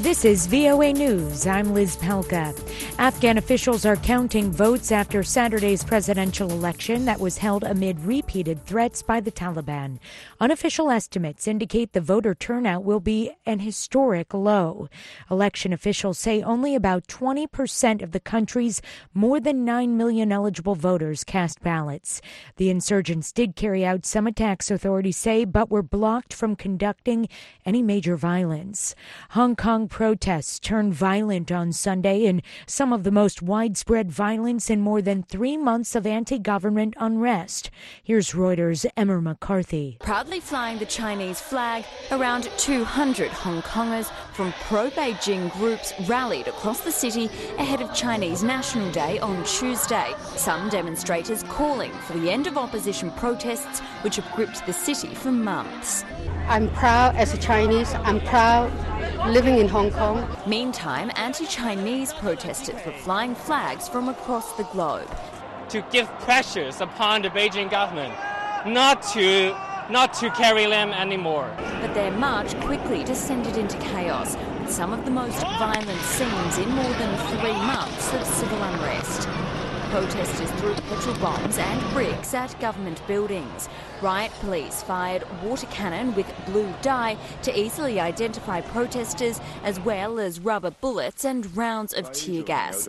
This is VOA News. I'm Liz Pelka. Afghan officials are counting votes after Saturday's presidential election that was held amid repeated threats by the Taliban. Unofficial estimates indicate the voter turnout will be an historic low. Election officials say only about 20% of the country's more than 9 million eligible voters cast ballots. The insurgents did carry out some attacks, authorities say, but were blocked from conducting any major violence. Hong Kong protests turned violent on Sunday in some of the most widespread violence in more than 3 months of anti-government unrest. Here's Reuters' Emma McCarthy. Proudly flying the Chinese flag, around 200 Hong Kongers from pro-Beijing groups rallied across the city ahead of Chinese National Day on Tuesday. Some demonstrators calling for the end of opposition protests which have gripped the city for months. I'm proud as a Chinese. I'm proud living in Hong Kong. Meantime, anti-Chinese protesters were flying flags from across the globe. To give pressures upon the Beijing government not to carry them anymore. But their march quickly descended into chaos, with some of the most violent scenes in more than 3 months of civil unrest. Protesters threw petrol bombs and bricks at government buildings. Riot police fired water cannon with blue dye to easily identify protesters, as well as rubber bullets and rounds of tear gas.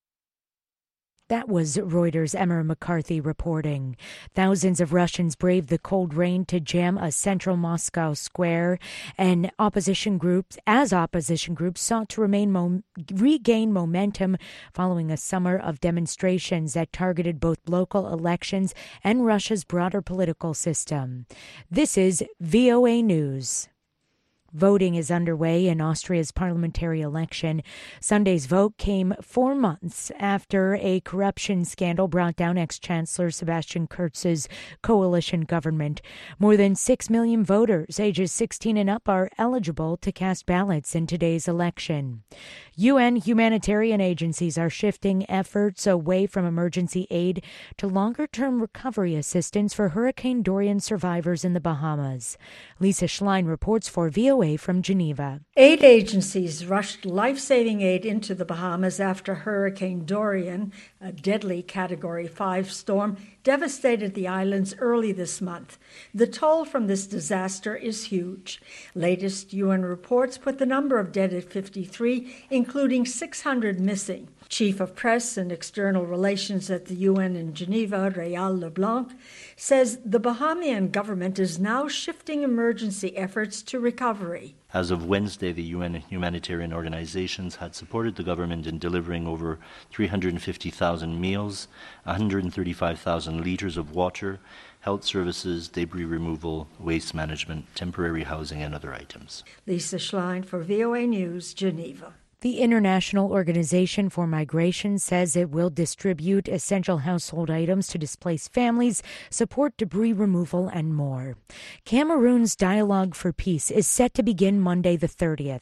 That was Reuters' Emma McCarthy reporting. Thousands of Russians braved the cold rain to jam a central Moscow square, and opposition groups sought to regain momentum following a summer of demonstrations that targeted both local elections and Russia's broader political system. This is VOA News. Voting is underway in Austria's parliamentary election. Sunday's vote came 4 months after a corruption scandal brought down ex-Chancellor Sebastian Kurz's coalition government. More than 6 million voters ages 16 and up are eligible to cast ballots in today's election. UN humanitarian agencies are shifting efforts away from emergency aid to longer-term recovery assistance for Hurricane Dorian survivors in the Bahamas. Lisa Schlein reports for VOA from Geneva. Aid agencies rushed life-saving aid into the Bahamas after Hurricane Dorian, a deadly Category 5 storm, devastated the islands early this month. The toll from this disaster is huge. Latest UN reports put the number of dead at 53, including 600 missing. Chief of Press and External Relations at the UN in Geneva, Réal Leblanc, says the Bahamian government is now shifting emergency efforts to recovery. As of Wednesday, the UN humanitarian organizations had supported the government in delivering over 350,000 meals, 135,000 litres of water, health services, debris removal, waste management, temporary housing, and other items. Lisa Schlein for VOA News, Geneva. The International Organization for Migration says it will distribute essential household items to displaced families, support debris removal, and more. Cameroon's Dialogue for Peace is set to begin Monday the 30th.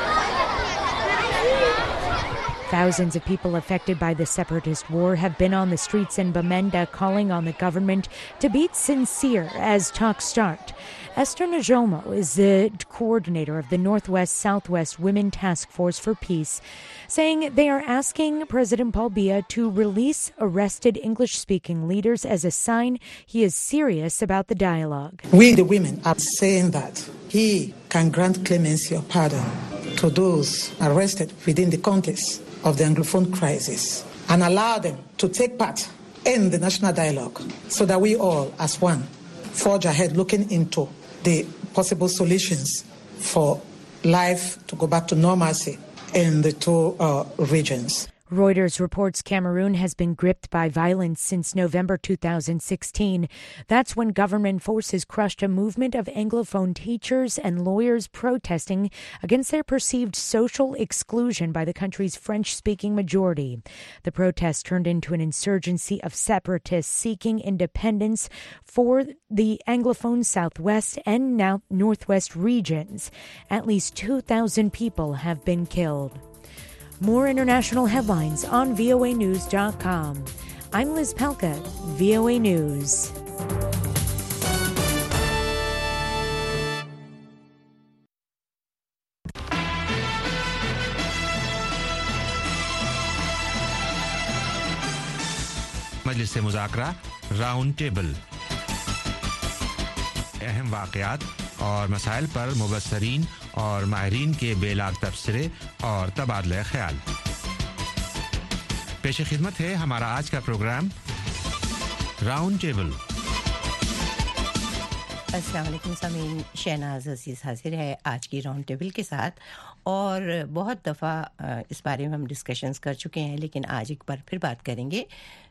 Thousands of people affected by the separatist war have been on the streets in Bamenda calling on the government to be sincere as talks start. Esther Najomo is the coordinator of the Northwest-Southwest Women Task Force for Peace, saying they are asking President Paul Biya to release arrested English-speaking leaders as a sign he is serious about the dialogue. We, the women, are saying that he can grant clemency or pardon to those arrested within the context of the Anglophone crisis and allow them to take part in the national dialogue so that we all, as one, forge ahead looking into the possible solutions for life to go back to normalcy in the two regions. Reuters reports Cameroon has been gripped by violence since November 2016. That's when government forces crushed a movement of Anglophone teachers and lawyers protesting against their perceived social exclusion by the country's French-speaking majority. The protest turned into an insurgency of separatists seeking independence for the Anglophone Southwest and now Northwest regions. At least 2,000 people have been killed. More international headlines on voanews.com. I'm Liz Pelka, VOA News. مجلس مذاکرہ round table, اہم واقعات اور مسائل پر مبصرین اور ماہرین کے بے log تبصرے اور تبادلہ خیال. پیش خدمت ہے ہمارا آج کا پروگرام راؤنڈ ٹیبل. السلام علیکم سامعین، شہناز عزیز حاضر ہے آج کی راؤنڈ ٹیبل کے ساتھ، اور بہت دفعہ اس بارے میں ہم ڈسکشنز کر چکے ہیں، لیکن آج ایک بار پھر بات کریں گے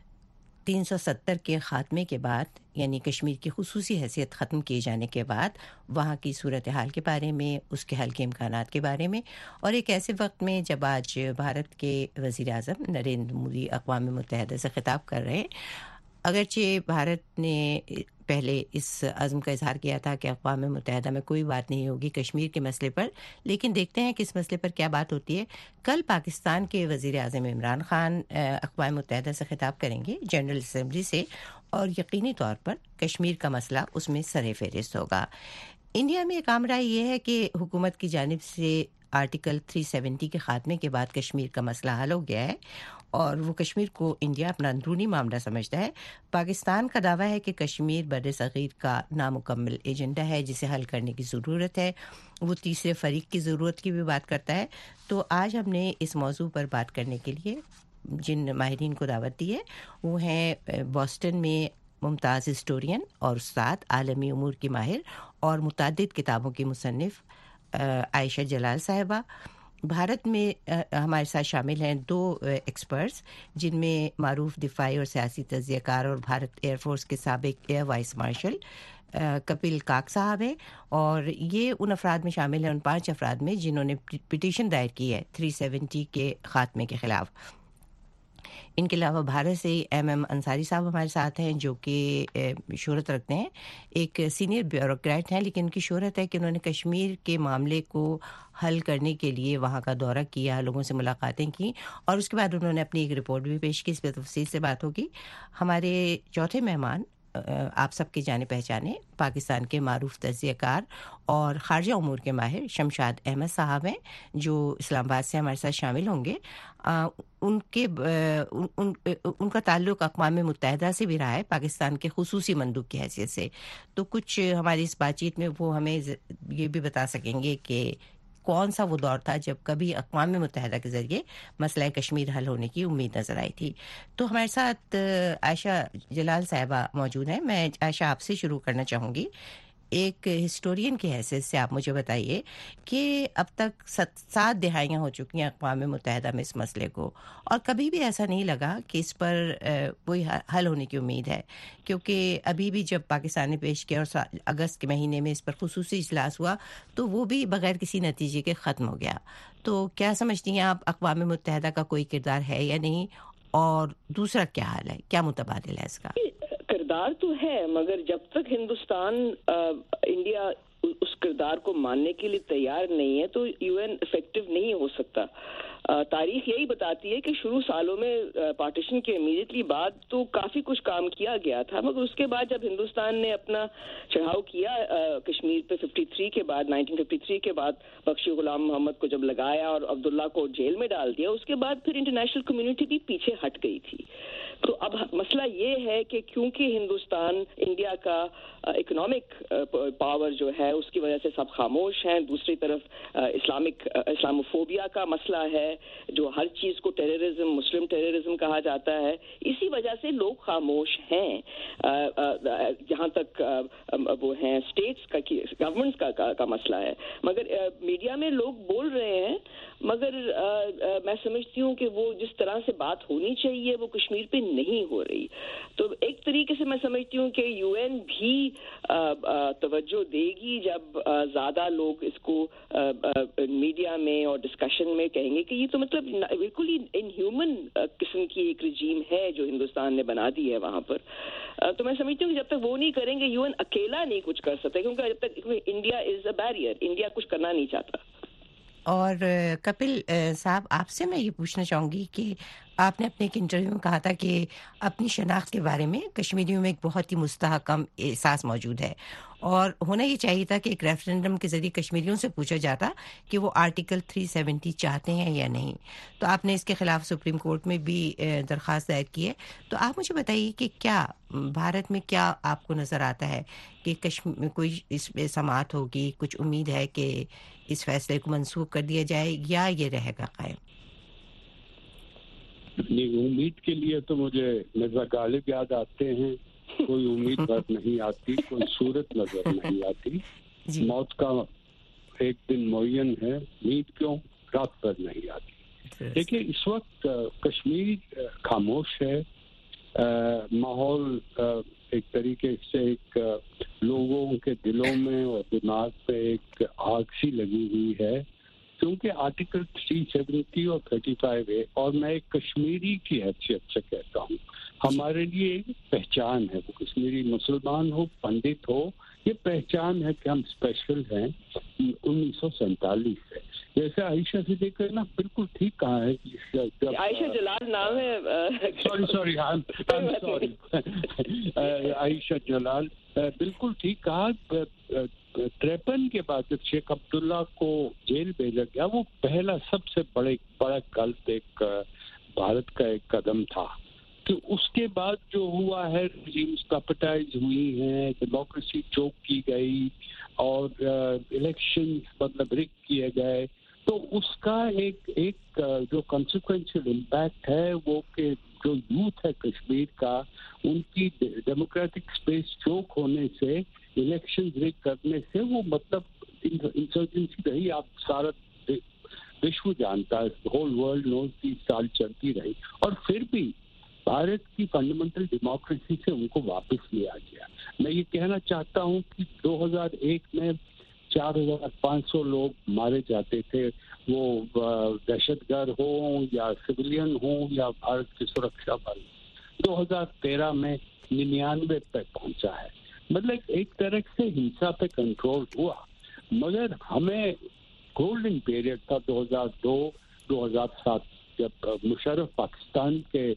370 کے خاتمے کے بعد، یعنی کشمیر کی خصوصی حیثیت ختم کیے جانے کے بعد وہاں کی صورتحال کے بارے میں، اس کے حل کے امکانات کے بارے میں، اور ایک ایسے وقت میں جب آج بھارت کے وزیر اعظم نریندر مودی اقوام متحدہ سے خطاب کر رہے ہیں. اگرچہ بھارت نے پہلے اس عزم کا اظہار کیا تھا کہ اقوام متحدہ میں کوئی بات نہیں ہوگی کشمیر کے مسئلے پر، لیکن دیکھتے ہیں کہ اس مسئلے پر کیا بات ہوتی ہے. کل پاکستان کے وزیر اعظم عمران خان اقوام متحدہ سے خطاب کریں گے جنرل اسمبلی سے، اور یقینی طور پر کشمیر کا مسئلہ اس میں سر فہرست ہوگا. انڈیا میں ایک عام رائے یہ ہے کہ حکومت کی جانب سے آرٹیکل 370 کے خاتمے کے بعد کشمیر کا مسئلہ حل ہو گیا ہے، اور وہ کشمیر کو انڈیا اپنا اندرونی معاملہ سمجھتا ہے. پاکستان کا دعویٰ ہے کہ کشمیر بر صغیر کا نامکمل ایجنڈا ہے جسے حل کرنے کی ضرورت ہے. وہ تیسرے فریق کی ضرورت کی بھی بات کرتا ہے. تو آج ہم نے اس موضوع پر بات کرنے کے لیے جن ماہرین کو دعوت دی ہے وہ ہیں بوسٹن میں ممتاز ہسٹورین اور استاد، عالمی امور کی ماہر اور متعدد کتابوں کی مصنف عائشہ جلال صاحبہ. بھارت میں ہمارے ساتھ شامل ہیں 2 ایکسپرٹس، جن میں معروف دفاعی اور سیاسی تجزیہ کار اور بھارت ایئر فورس کے سابق ایئر وائس مارشل کپل کاک صاحب ہیں، اور یہ ان افراد میں شامل ہیں، ان 5 افراد میں جنہوں نے پٹیشن دائر کی ہے 370 کے خاتمے کے خلاف. ان کے علاوہ بھارت سے ایم انصاری صاحب ہمارے ساتھ ہیں، جو کہ شہرت رکھتے ہیں، ایک سینئر بیوروکریٹ ہیں، لیکن ان کی شہرت ہے کہ انہوں نے کشمیر کے معاملے کو حل کرنے کے لیے وہاں کا دورہ کیا، لوگوں سے ملاقاتیں کی، اور اس کے بعد انہوں نے اپنی ایک رپورٹ بھی پیش کی. اس پہ تفصیل سے بات ہوگی. ہمارے چوتھے مہمان آپ سب کے جانے پہچانے پاکستان کے معروف تجزیہ کار اور خارجہ امور کے ماہر شمشاد احمد صاحب ہیں، جو اسلام آباد سے ہمارے ساتھ شامل ہوں گے. ان کا تعلق اقوام متحدہ سے بھی رہا ہے، پاکستان کے خصوصی مندوب کی حیثیت سے. تو کچھ ہماری اس بات چیت میں وہ ہمیں یہ بھی بتا سکیں گے کہ کون سا وہ دور تھا جب کبھی اقوام متحدہ کے ذریعے مسئلہ کشمیر حل ہونے کی امید نظر آئی تھی. تو ہمارے ساتھ عائشہ جلال صاحبہ موجود ہیں. میں عائشہ آپ سے شروع کرنا چاہوں گی. ایک ہسٹورین کی حیثیت سے آپ مجھے بتائیے کہ اب تک 7 دہائیاں ہو چکی ہیں اقوام متحدہ میں اس مسئلے کو، اور کبھی بھی ایسا نہیں لگا کہ اس پر کوئی حل ہونے کی امید ہے، کیونکہ ابھی بھی جب پاکستان نے پیش کیا اور اگست کے مہینے میں اس پر خصوصی اجلاس ہوا تو وہ بھی بغیر کسی نتیجے کے ختم ہو گیا. تو کیا سمجھتی ہیں آپ، اقوام متحدہ کا کوئی کردار ہے یا نہیں، اور دوسرا کیا حال ہے، کیا متبادل ہے اس کا؟ کردار تو ہے، مگر جب تک ہندوستان انڈیا اس کردار کو ماننے کے لیے تیار نہیں ہے تو یو این افیکٹو نہیں ہو سکتا. تاریخ یہی بتاتی ہے کہ شروع سالوں میں پارٹیشن کے امیڈیٹلی بعد تو کافی کچھ کام کیا گیا تھا، مگر اس کے بعد جب ہندوستان نے اپنا چڑھاؤ کیا کشمیر پہ 53 کے بعد، 1953 کے بعد بخشی غلام محمد کو جب لگایا اور عبداللہ کو جیل میں ڈال دیا، اس کے بعد پھر انٹرنیشنل کمیونٹی بھی پیچھے ہٹ گئی تھی. تو اب مسئلہ یہ ہے کہ کیونکہ ہندوستان انڈیا کا اکنامک پاور جو ہے اس کی وجہ سے سب خاموش ہیں، دوسری طرف اسلاموفوبیا کا مسئلہ ہے جو ہر چیز کو ٹیررزم، مسلم ٹیررزم کہا جاتا ہے، اسی وجہ سے لوگ خاموش ہیں. جہاں تک وہ ہیں اسٹیٹس کا، گورنمنٹس کا مسئلہ ہے، مگر میڈیا میں لوگ بول رہے ہیں، مگر میں سمجھتی ہوں کہ وہ جس طرح سے بات ہونی چاہیے وہ کشمیر پہ نہیں ہو رہی. تو ایک طریقے سے میں سمجھتی ہوں کہ یو این بھی توجہ دے گی جب زیادہ لوگ اس کو میڈیا میں اور ڈسکشن میں کہیں گے کہ یہ تو مطلب بالکل ہی ان ہیومن قسم کی ایک رجیم ہے جو ہندوستان نے بنا دی ہے وہاں پر. تو میں سمجھتی ہوں کہ جب تک وہ نہیں کریں گے یو این اکیلا نہیں کچھ کر سکتا، کیونکہ جب تک India is a barrier, India کچھ کرنا نہیں چاہتا. اور کپل صاحب، آپ سے میں یہ پوچھنا چاہوں گی کہ آپ نے اپنے ایک انٹرویو میں کہا تھا کہ اپنی شناخت کے بارے میں کشمیریوں میں ایک بہت ہی مستحکم احساس موجود ہے، اور ہونا یہ چاہیے تھا کہ ایک ریفرینڈم کے ذریعے کشمیریوں سے پوچھا جاتا کہ وہ آرٹیکل 370 چاہتے ہیں یا نہیں. تو آپ نے اس کے خلاف سپریم کورٹ میں بھی درخواست دائر کی ہے. تو آپ مجھے بتائیے کہ کیا بھارت میں کیا آپ کو نظر آتا ہے کہ کوئی اس میں سماعت ہوگی، کچھ امید ہے کہ اس فیصلے کو منسوخ کر دیا جائے یا یہ رہے گا قائم؟ امید کے لیے تو مجھے مرزا غالب یاد آتے ہیں. کوئی امید پر نہیں آتی، کوئی صورت نظر نہیں آتی. موت کا ایک دن معین ہے، امید کیوں رات پر نہیں آتی. دیکھیے اس وقت کشمیر خاموش ہے. ماحول ایک طریقے سے ایک لوگوں کے دلوں میں اور دماغ پہ ایک آگ سی لگی ہوئی ہے، کیونکہ آرٹیکل 370 اور 35A، اور میں ایک کشمیری کی حیثیت سے کہتا ہوں، ہمارے لیے ایک پہچان ہے. وہ کشمیری مسلمان ہو، پنڈت ہو، یہ پہچان ہے کہ ہم اسپیشل ہیں 1947 سے. جیسے عائشہ سے دیکھ نا بالکل ٹھیک کہا ہے. عائشہ جلال نام ہے. سوری عائشہ جلال، بالکل ٹھیک کہا. 53 کے بعد جب شیخ عبداللہ کو جیل بھیجا گیا، وہ پہلا سب سے بڑا غلط ایک بھارت کا ایک قدم تھا. کہ اس کے بعد جو ہوا ہے، ریجیمز کیپٹائز ہوئی ہیں، ڈیموکریسی چوک کی گئی اور الیکشن مطلب رگ کیے گئے، تو اس کا ایک جو کنسیکوینشل امپیکٹ ہے وہ کہ جو یوتھ ہے کشمیر کا، ان کی ڈیموکریٹک سپیس چوک ہونے سے، الیکشن رگ کرنے سے، وہ مطلب انسرجنسی رہی. آپ سارا وشو جانتا ہے، ہول ورلڈ نوز 30 سال چلتی رہی، اور پھر بھی بھارت کی فنڈامنٹل ڈیموکریسی سے ان کو واپس لیا گیا. میں یہ کہنا چاہتا ہوں کہ 2001 میں 4500 لوگ مارے جاتے تھے، وہ دہشت گرد ہوں یا سویلین ہوں یا بھارت کی سرکشا بل. 2013 میں 99 پہ پہنچا ہے. مطلب ایک طرح سے ہنسا پہ کنٹرول ہوا، مگر ہمیں گولڈن پیریڈ تھا 2002-2007 جب مشرف پاکستان کے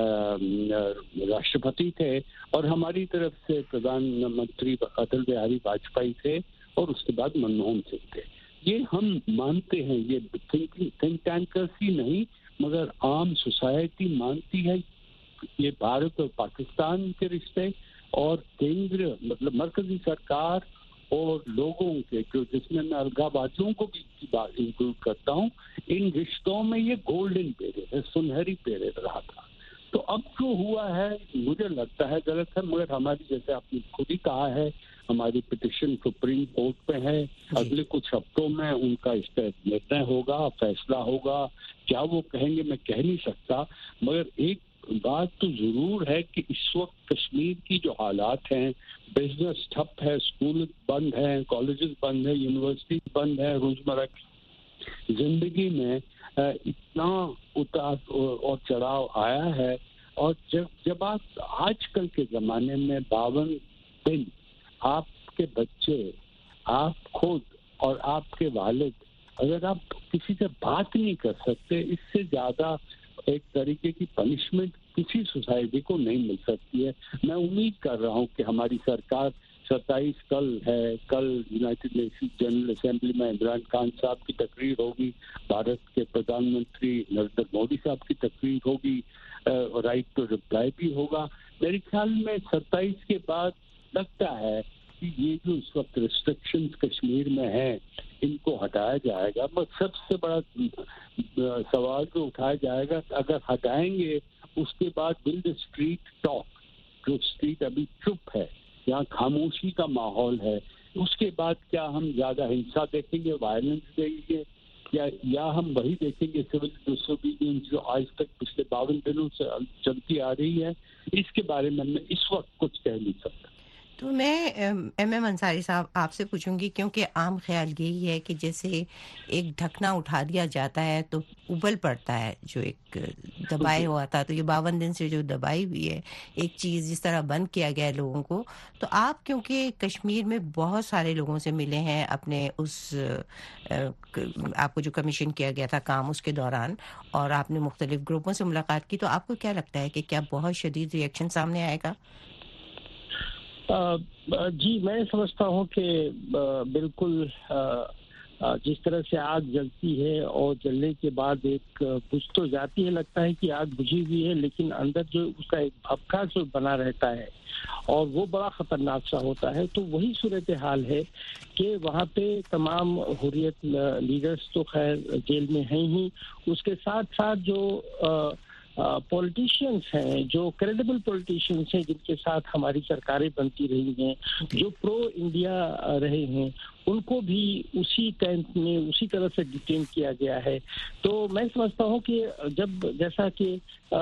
راشٹرپتی تھے اور ہماری طرف سے پردھان منتری اٹل بہاری واجپئی تھے اور اس کے بعد منموہن سنگھ تھے. یہ ہم مانتے ہیں، یہ تھنک ٹینکرس ہی نہیں مگر عام سوسائٹی مانتی ہے. یہ بھارت اور پاکستان کے رشتے اور کیندر مطلب مرکزی سرکار اور لوگوں کے، جو جس میں الغابادیوں کو بھی انکلوڈ کرتا ہوں، ان رشتوں میں یہ گولڈن پیریڈ ہے، سنہری پیریڈ رہا تھا. تو اب جو ہوا ہے مجھے لگتا ہے غلط ہے، مگر ہماری جیسے آپ نے خود ہی کہا ہے، ہماری پٹیشن سپریم کورٹ پہ ہے. اگلے کچھ ہفتوں میں ان کا اس پہ نرنے ہوگا، فیصلہ ہوگا. کیا وہ کہیں گے میں کہہ نہیں سکتا، مگر ایک بات تو ضرور ہے کہ اس وقت کشمیر کی جو حالات ہیں، بزنس ٹھپ ہے، اسکول بند ہیں، کالجز بند ہیں، یونیورسٹی بند ہے، روزمرہ کی زندگی میں اتنا اتار اور چڑھاؤ آیا ہے. اور جب آپ آج کل کے زمانے میں 52 دن آپ کے بچے، آپ خود اور آپ کے والد، اگر آپ کسی سے بات نہیں کر سکتے، اس سے زیادہ ایک طریقے کی پنشمنٹ کسی سوسائٹی کو نہیں مل سکتی ہے. میں امید کر رہا ہوں کہ ہماری سرکار 27 کل یونائٹڈ نیشن جنرل اسمبلی میں عمران خان صاحب کی تقریر ہوگی، بھارت کے پردھان منتری نریندر مودی صاحب کی تقریر ہوگی، رائٹ ٹو رپلائی بھی ہوگا. میرے خیال میں 27 کے بعد لگتا ہے کہ یہ جو اس وقت ریسٹرکشنز کشمیر میں ہیں ان کو ہٹایا جائے گا. بس سب سے بڑا سوال جو اٹھایا جائے گا، اگر ہٹائیں گے اس کے بعد ول دی اسٹریٹ ٹاک، جو اسٹریٹ ابھی چپ ہے، یہاں خاموشی کا ماحول ہے، اس کے بعد کیا ہم زیادہ ہنسا دیکھیں گے، وائلنس دیکھیں گے، یا ہم وہی دیکھیں گے سول ڈسوبیڈینس جو آج تک پچھلے 52 دنوں سے چلتی آ رہی ہے. اس کے بارے میں اس وقت کچھ کہہ نہیں سکتا. تو میں ایم انصاری صاحب آپ سے پوچھوں گی، کیونکہ عام خیال یہی ہے کہ جیسے ایک ڈھکنا اٹھا دیا جاتا ہے تو ابل پڑتا ہے، جو ایک دبائے ہوا تھا، تو یہ 52 دن سے جو دبائی ہوئی ہے ایک چیز جس طرح بند کیا گیا ہے لوگوں کو، تو آپ کیونکہ کشمیر میں بہت سارے لوگوں سے ملے ہیں اپنے اس آپ کو جو کمیشن کیا گیا تھا کام اس کے دوران، اور آپ نے مختلف گروپوں سے ملاقات کی، تو آپ کو کیا لگتا ہے کہ کیا بہت شدید ری ایکشن سامنے آئے گا؟ جی میں سمجھتا ہوں کہ بالکل جس طرح سے آگ جلتی ہے اور جلنے کے بعد ایک بجھ تو جاتی ہے، لگتا ہے کہ آگ بجھی ہوئی ہے، لیکن اندر جو اس کا ایک بھبکا جو بنا رہتا ہے اور وہ بڑا خطرناک سا ہوتا ہے، تو وہی صورتحال ہے کہ وہاں پہ تمام حریت لیڈرز تو خیر جیل میں ہیں ہی، اس کے ساتھ ساتھ جو پولیٹیشینز ہیں، جو کریڈیبل پولیٹیشینز ہیں، جن کے ساتھ ہماری سرکاریں بنتی رہی ہیں، جو پرو انڈیا رہے ہیں، ان کو بھی اسی کیمپ میں اسی طرح سے ڈیٹین کیا گیا ہے. تو میں سمجھتا ہوں کہ جب جیسا کہ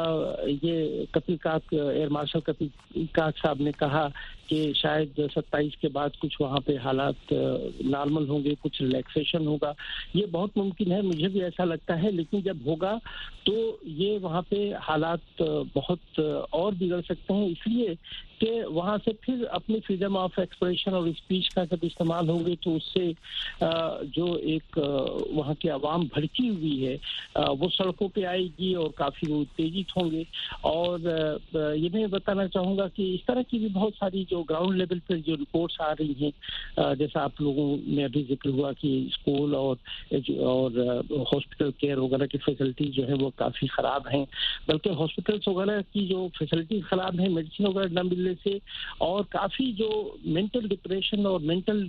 یہ کپل کاک ایئر مارشل کپل کاک صاحب نے کہا کہ شاید 27 کے بعد کچھ وہاں پہ حالات نارمل ہوں گے، کچھ ریلیکسیشن ہوگا، یہ بہت ممکن ہے، مجھے بھی ایسا لگتا ہے، لیکن جب ہوگا تو یہ وہاں پہ حالات بہت اور بگڑ سکتے ہیں، اس لیے کہ وہاں سے پھر اپنی فریڈم آف ایکسپریشن اور اسپیچ کا جب استعمال ہوں گے تو اس سے جو ایک وہاں کی عوام بھڑکی ہوئی ہے وہ سڑکوں پہ آئے گی اور کافی وہ اتےجت ہوں گے. اور یہ میں بتانا چاہوں گا کہ اس طرح کی بھی بہت ساری جو گراؤنڈ لیول پر جو رپورٹس آ رہی ہیں، جیسا آپ لوگوں نے ابھی ذکر ہوا کہ اسکول اور ہاسپٹل کیئر وغیرہ کی فیسلٹی جو ہے وہ کافی خراب ہیں، بلکہ ہاسپٹلس وغیرہ کی جو فیسلٹی خراب ہیں، میڈیسن وغیرہ نہ ملنے سے، اور کافی جو مینٹل ڈپریشن اور مینٹل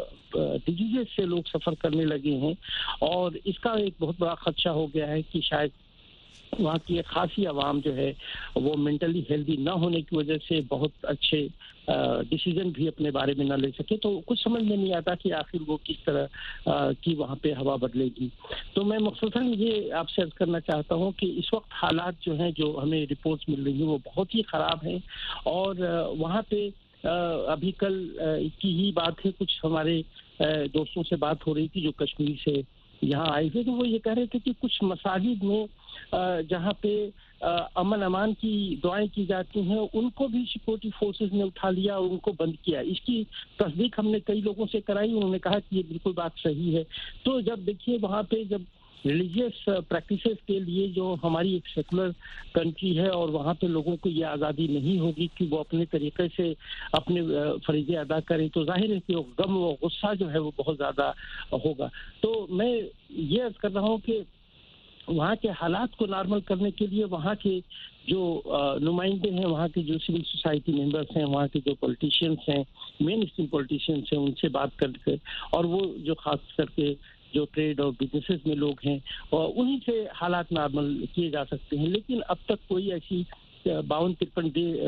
ڈیزیز سے لوگ سفر کرنے لگے ہیں، اور اس کا ایک بہت بڑا خدشہ ہو گیا ہے کہ شاید وہاں کی ایک خاصی عوام جو ہے وہ مینٹلی ہیلدی نہ ہونے کی وجہ سے بہت اچھے ڈیسیزن بھی اپنے بارے میں نہ لے سکے. تو کچھ سمجھ میں نہیں آتا کہ آخر وہ کس طرح کی وہاں پہ ہوا بدلے گی. تو میں مختصراً یہ آپ سے عرض کرنا چاہتا ہوں کہ اس وقت حالات جو ہیں، جو ہمیں رپورٹس مل رہی ہیں، وہ بہت ہی خراب ہیں. اور وہاں پہ ابھی کل کی ہی بات ہے، کچھ ہمارے دوستوں سے بات ہو رہی تھی جو کشمیر سے یہاں آئے تھے، تو وہ یہ کہہ رہے تھے کہ کچھ مساجد میں جہاں پہ امن امان کی دعائیں کی جاتی ہیں، ان کو بھی سیکورٹی فورسز نے اٹھا لیا اور ان کو بند کیا. اس کی تصدیق ہم نے کئی لوگوں سے کرائی، انہوں نے کہا کہ یہ بالکل بات صحیح ہے. تو جب دیکھیے وہاں پہ جب ریلیجیس پریکٹسز کے لیے جو ہماری ایک سیکولر کنٹری ہے اور وہاں پہ لوگوں کو یہ آزادی نہیں ہوگی کہ وہ اپنے طریقے سے اپنے فریضے ادا کریں، تو ظاہر ہے کہ غم و غصہ جو ہے وہ بہت زیادہ ہوگا. تو میں یہ عرض کر رہا ہوں کہ وہاں کے حالات کو نارمل کرنے کے لیے وہاں کے جو نمائندے ہیں، وہاں کے جو سول سوسائٹی ممبرس ہیں، وہاں کے جو پولیٹیشینس ہیں، مین اسٹریم پولیٹیشینس ہیں، ان سے بات کر کے، اور وہ جو خاص کر کے جو ٹریڈ اور بزنسز میں لوگ ہیں، اور انہی سے حالات نارمل کیے جا سکتے ہیں. لیکن اب تک کوئی ایسی 52-53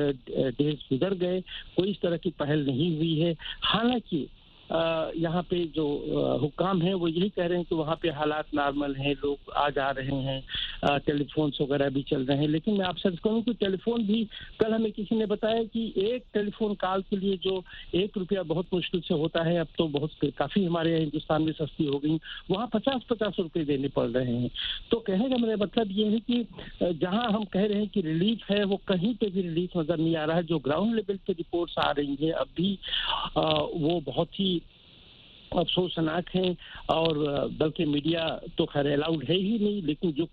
ڈیز گزر گئے، کوئی اس طرح کی پہل نہیں ہوئی ہے. حالانکہ یہاں پہ جو حکام ہیں وہ یہی کہہ رہے ہیں کہ وہاں پہ حالات نارمل ہیں، لوگ آ جا رہے ہیں، ٹیلی فونس وغیرہ بھی چل رہے ہیں. لیکن میں آپ سے کہوں کہ ٹیلی فون بھی، کل ہمیں کسی نے بتایا کہ ایک ٹیلی فون کال کے لیے جو ₹1 بہت مشکل سے ہوتا ہے، اب تو بہت کافی ہمارے یہاں ہندوستان میں سستی ہو گئی، وہاں ₹50 دینے پڑ رہے ہیں. تو کہنے کا میرا مطلب یہ ہے کہ جہاں ہم کہہ رہے ہیں کہ ریلیف ہے، وہ کہیں پہ بھی ریلیف نظر نہیں آ رہا ہے. جو گراؤنڈ لیول پہ رپورٹس آ رہی ہیں اب بھی وہ بہت ہی افسوسناک ہیں، اور بلکہ میڈیا تو خیر الاؤڈ ہے ہی نہیں، لیکن جو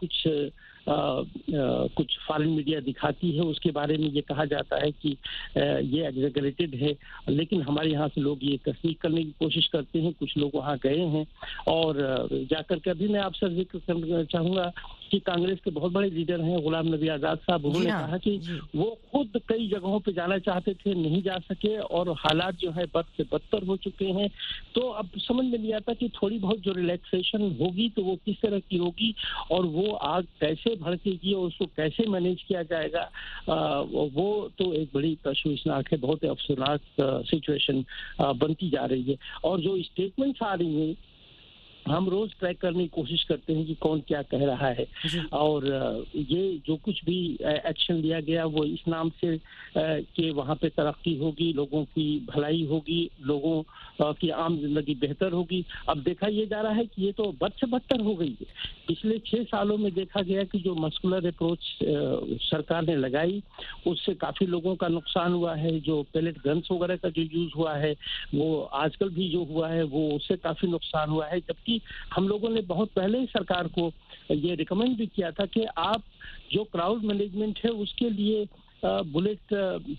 کچھ فارن میڈیا دکھاتی ہے اس کے بارے میں یہ کہا جاتا ہے کہ یہ ایگزیگریٹڈ ہے. لیکن ہمارے یہاں سے لوگ یہ تصدیق کرنے کی کوشش کرتے ہیں. کچھ لوگ وہاں گئے ہیں اور جا کر کے ابھی میں آپ سے ذکر کرنا چاہوں گا کہ کانگریس کے بہت بڑے لیڈر ہیں غلام نبی آزاد صاحب، انہوں نے کہا کہ وہ خود کئی جگہوں پہ جانا چاہتے تھے، نہیں جا سکے، اور حالات جو ہے بد سے بدتر ہو چکے ہیں. تو اب سمجھ میں نہیں آتا کہ تھوڑی بہت جو ریلیکسیشن ہوگی تو وہ کس طرح کی ہوگی، اور وہ آگ کیسے بھڑکے گی اور اس کو کیسے مینیج کیا جائے گا. وہ تو ایک بڑی تشویشناک ہے، بہت افسوسناک سچویشن بنتی جا رہی ہے. اور جو اسٹیٹمنٹس آ رہی ہیں ہم روز ٹریک کرنے کی کوشش کرتے ہیں کہ کون کیا کہہ رہا ہے, اور یہ جو کچھ بھی ایکشن لیا گیا وہ اس نام سے کہ وہاں پہ ترقی ہوگی, لوگوں کی بھلائی ہوگی, لوگوں کی عام زندگی بہتر ہوگی. اب دیکھا یہ جا رہا ہے کہ یہ تو بد سے بدتر ہو گئی ہے. پچھلے 6 سالوں میں دیکھا گیا کہ جو مسکولر اپروچ سرکار نے لگائی اس سے کافی لوگوں کا نقصان ہوا ہے. جو پیلٹ گنس وغیرہ کا جو یوز ہوا ہے وہ آج کل بھی جو ہوا ہے وہ اس سے کافی نقصان ہوا ہے, جبکہ ہم لوگوں نے بہت پہلے ہی سرکار کو یہ ریکمینڈ بھی کیا تھا کہ آپ جو کراؤڈ مینجمنٹ ہے اس کے لیے بلٹ,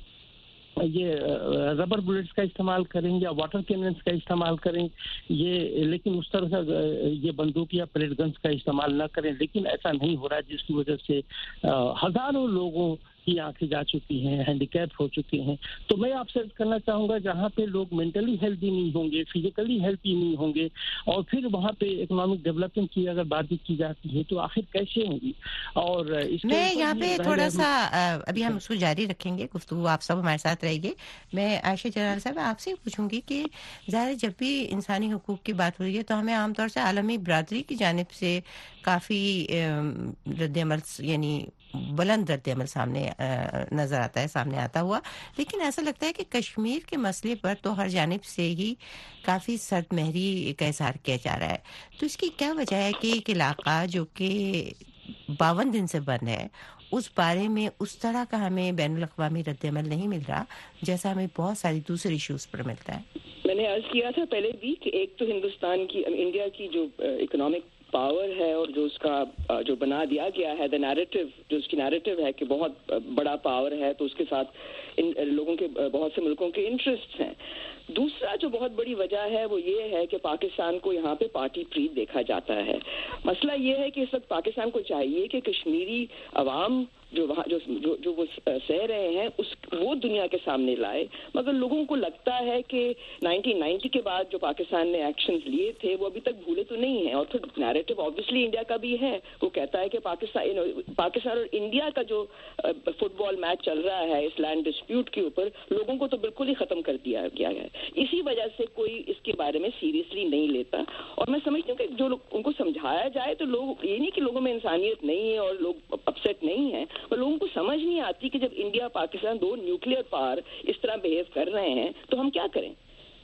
یہ ربر بلٹس کا استعمال کریں یا واٹر کیننس کا استعمال کریں, یہ لیکن اس طرح سے یہ بندوق یا پیلٹ گنس کا استعمال نہ کریں. لیکن ایسا نہیں ہو رہا, جس کی وجہ سے ہزاروں لوگوں کی آنکھیں جا چکی ہیں, ہینڈیکیپ ہو چکے ہیں. تو میں آپ سے کرنا چاہوں گا جہاں پہ لوگ مینٹلی ہیلتھی نہیں ہوں گے, فزیکلی ہیلتھی نہیں ہوں گے, اور پھر وہاں پہ اکنامک ڈیولپمنٹ کی اگر بات کی جاتی ہے تو آخر کیسے ہوگی. اور میں یہاں پہ تھوڑا سا ابھی ہم اس کو جاری رکھیں گے گفتگو, آپ سب ہمارے ساتھ رہیے. میں عائشہ جلال صاحب آپ سے پوچھوں گی کہ ظاہر جب بھی انسانی حقوق کی بات ہو رہی ہے تو ہمیں عام طور سے عالمی برادری کی جانب سے کافی رد عمل, یعنی بلند رد عمل سامنے نظر آتا ہے, سامنے آتا ہوا. لیکن ایسا لگتا ہے کہ کشمیر کے مسئلے پر تو ہر جانب سے ہی کافی سرد مہری کا اظہار کیا جا رہا ہے. تو اس کی کیا وجہ ہے کہ ایک علاقہ جو کہ 52 دن سے بند ہے اس بارے میں اس طرح کا ہمیں بین الاقوامی رد عمل نہیں مل رہا جیسا ہمیں بہت ساری دوسری ایشوز پر ملتا ہے؟ میں نے عرض کیا تھا پہلے بھی کہ ایک تو ہندوستان کی, انڈیا کی جو اکنامک پاور ہے اور جو اس کا جو بنا دیا گیا ہے, نیریٹو, جو اس کی نیریٹو ہے کہ بہت بڑا پاور ہے, تو اس کے ساتھ ان لوگوں کے بہت سے ملکوں کے انٹرسٹ ہیں. دوسرا جو بہت بڑی وجہ ہے وہ یہ ہے کہ پاکستان کو یہاں پہ پارٹی پریت دیکھا جاتا ہے. مسئلہ یہ ہے کہ اس وقت پاکستان کو چاہیے کہ کشمیری عوام جو وہاں جو وہ سہ رہے ہیں وہ دنیا کے سامنے لائے. مگر لوگوں کو لگتا ہے کہ 1990 کے بعد جو پاکستان نے ایکشنز لیے تھے وہ ابھی تک بھولے تو نہیں ہیں. اور پھر نیریٹو آبویسلی انڈیا کا بھی ہے, وہ کہتا ہے کہ پاکستان اور انڈیا کا جو فٹ بال میچ چل رہا ہے اس لینڈ ڈسپیوٹ کے اوپر, لوگوں کو تو بالکل ہی ختم کر دیا گیا ہے. اسی وجہ سے کوئی اس کے بارے میں سیریسلی نہیں لیتا. اور میں سمجھتی ہوں کہ جو لوگ ان کو سمجھایا جائے تو لوگ, یہ نہیں کہ لوگوں میں انسانیت نہیں ہے اور لوگ اپسیٹ نہیں ہیں, اور لوگوں کو سمجھ نہیں آتی کہ جب انڈیا پاکستان 2 نیوکلیئر پاور اس طرح بہیو کر رہے ہیں تو ہم کیا کریں.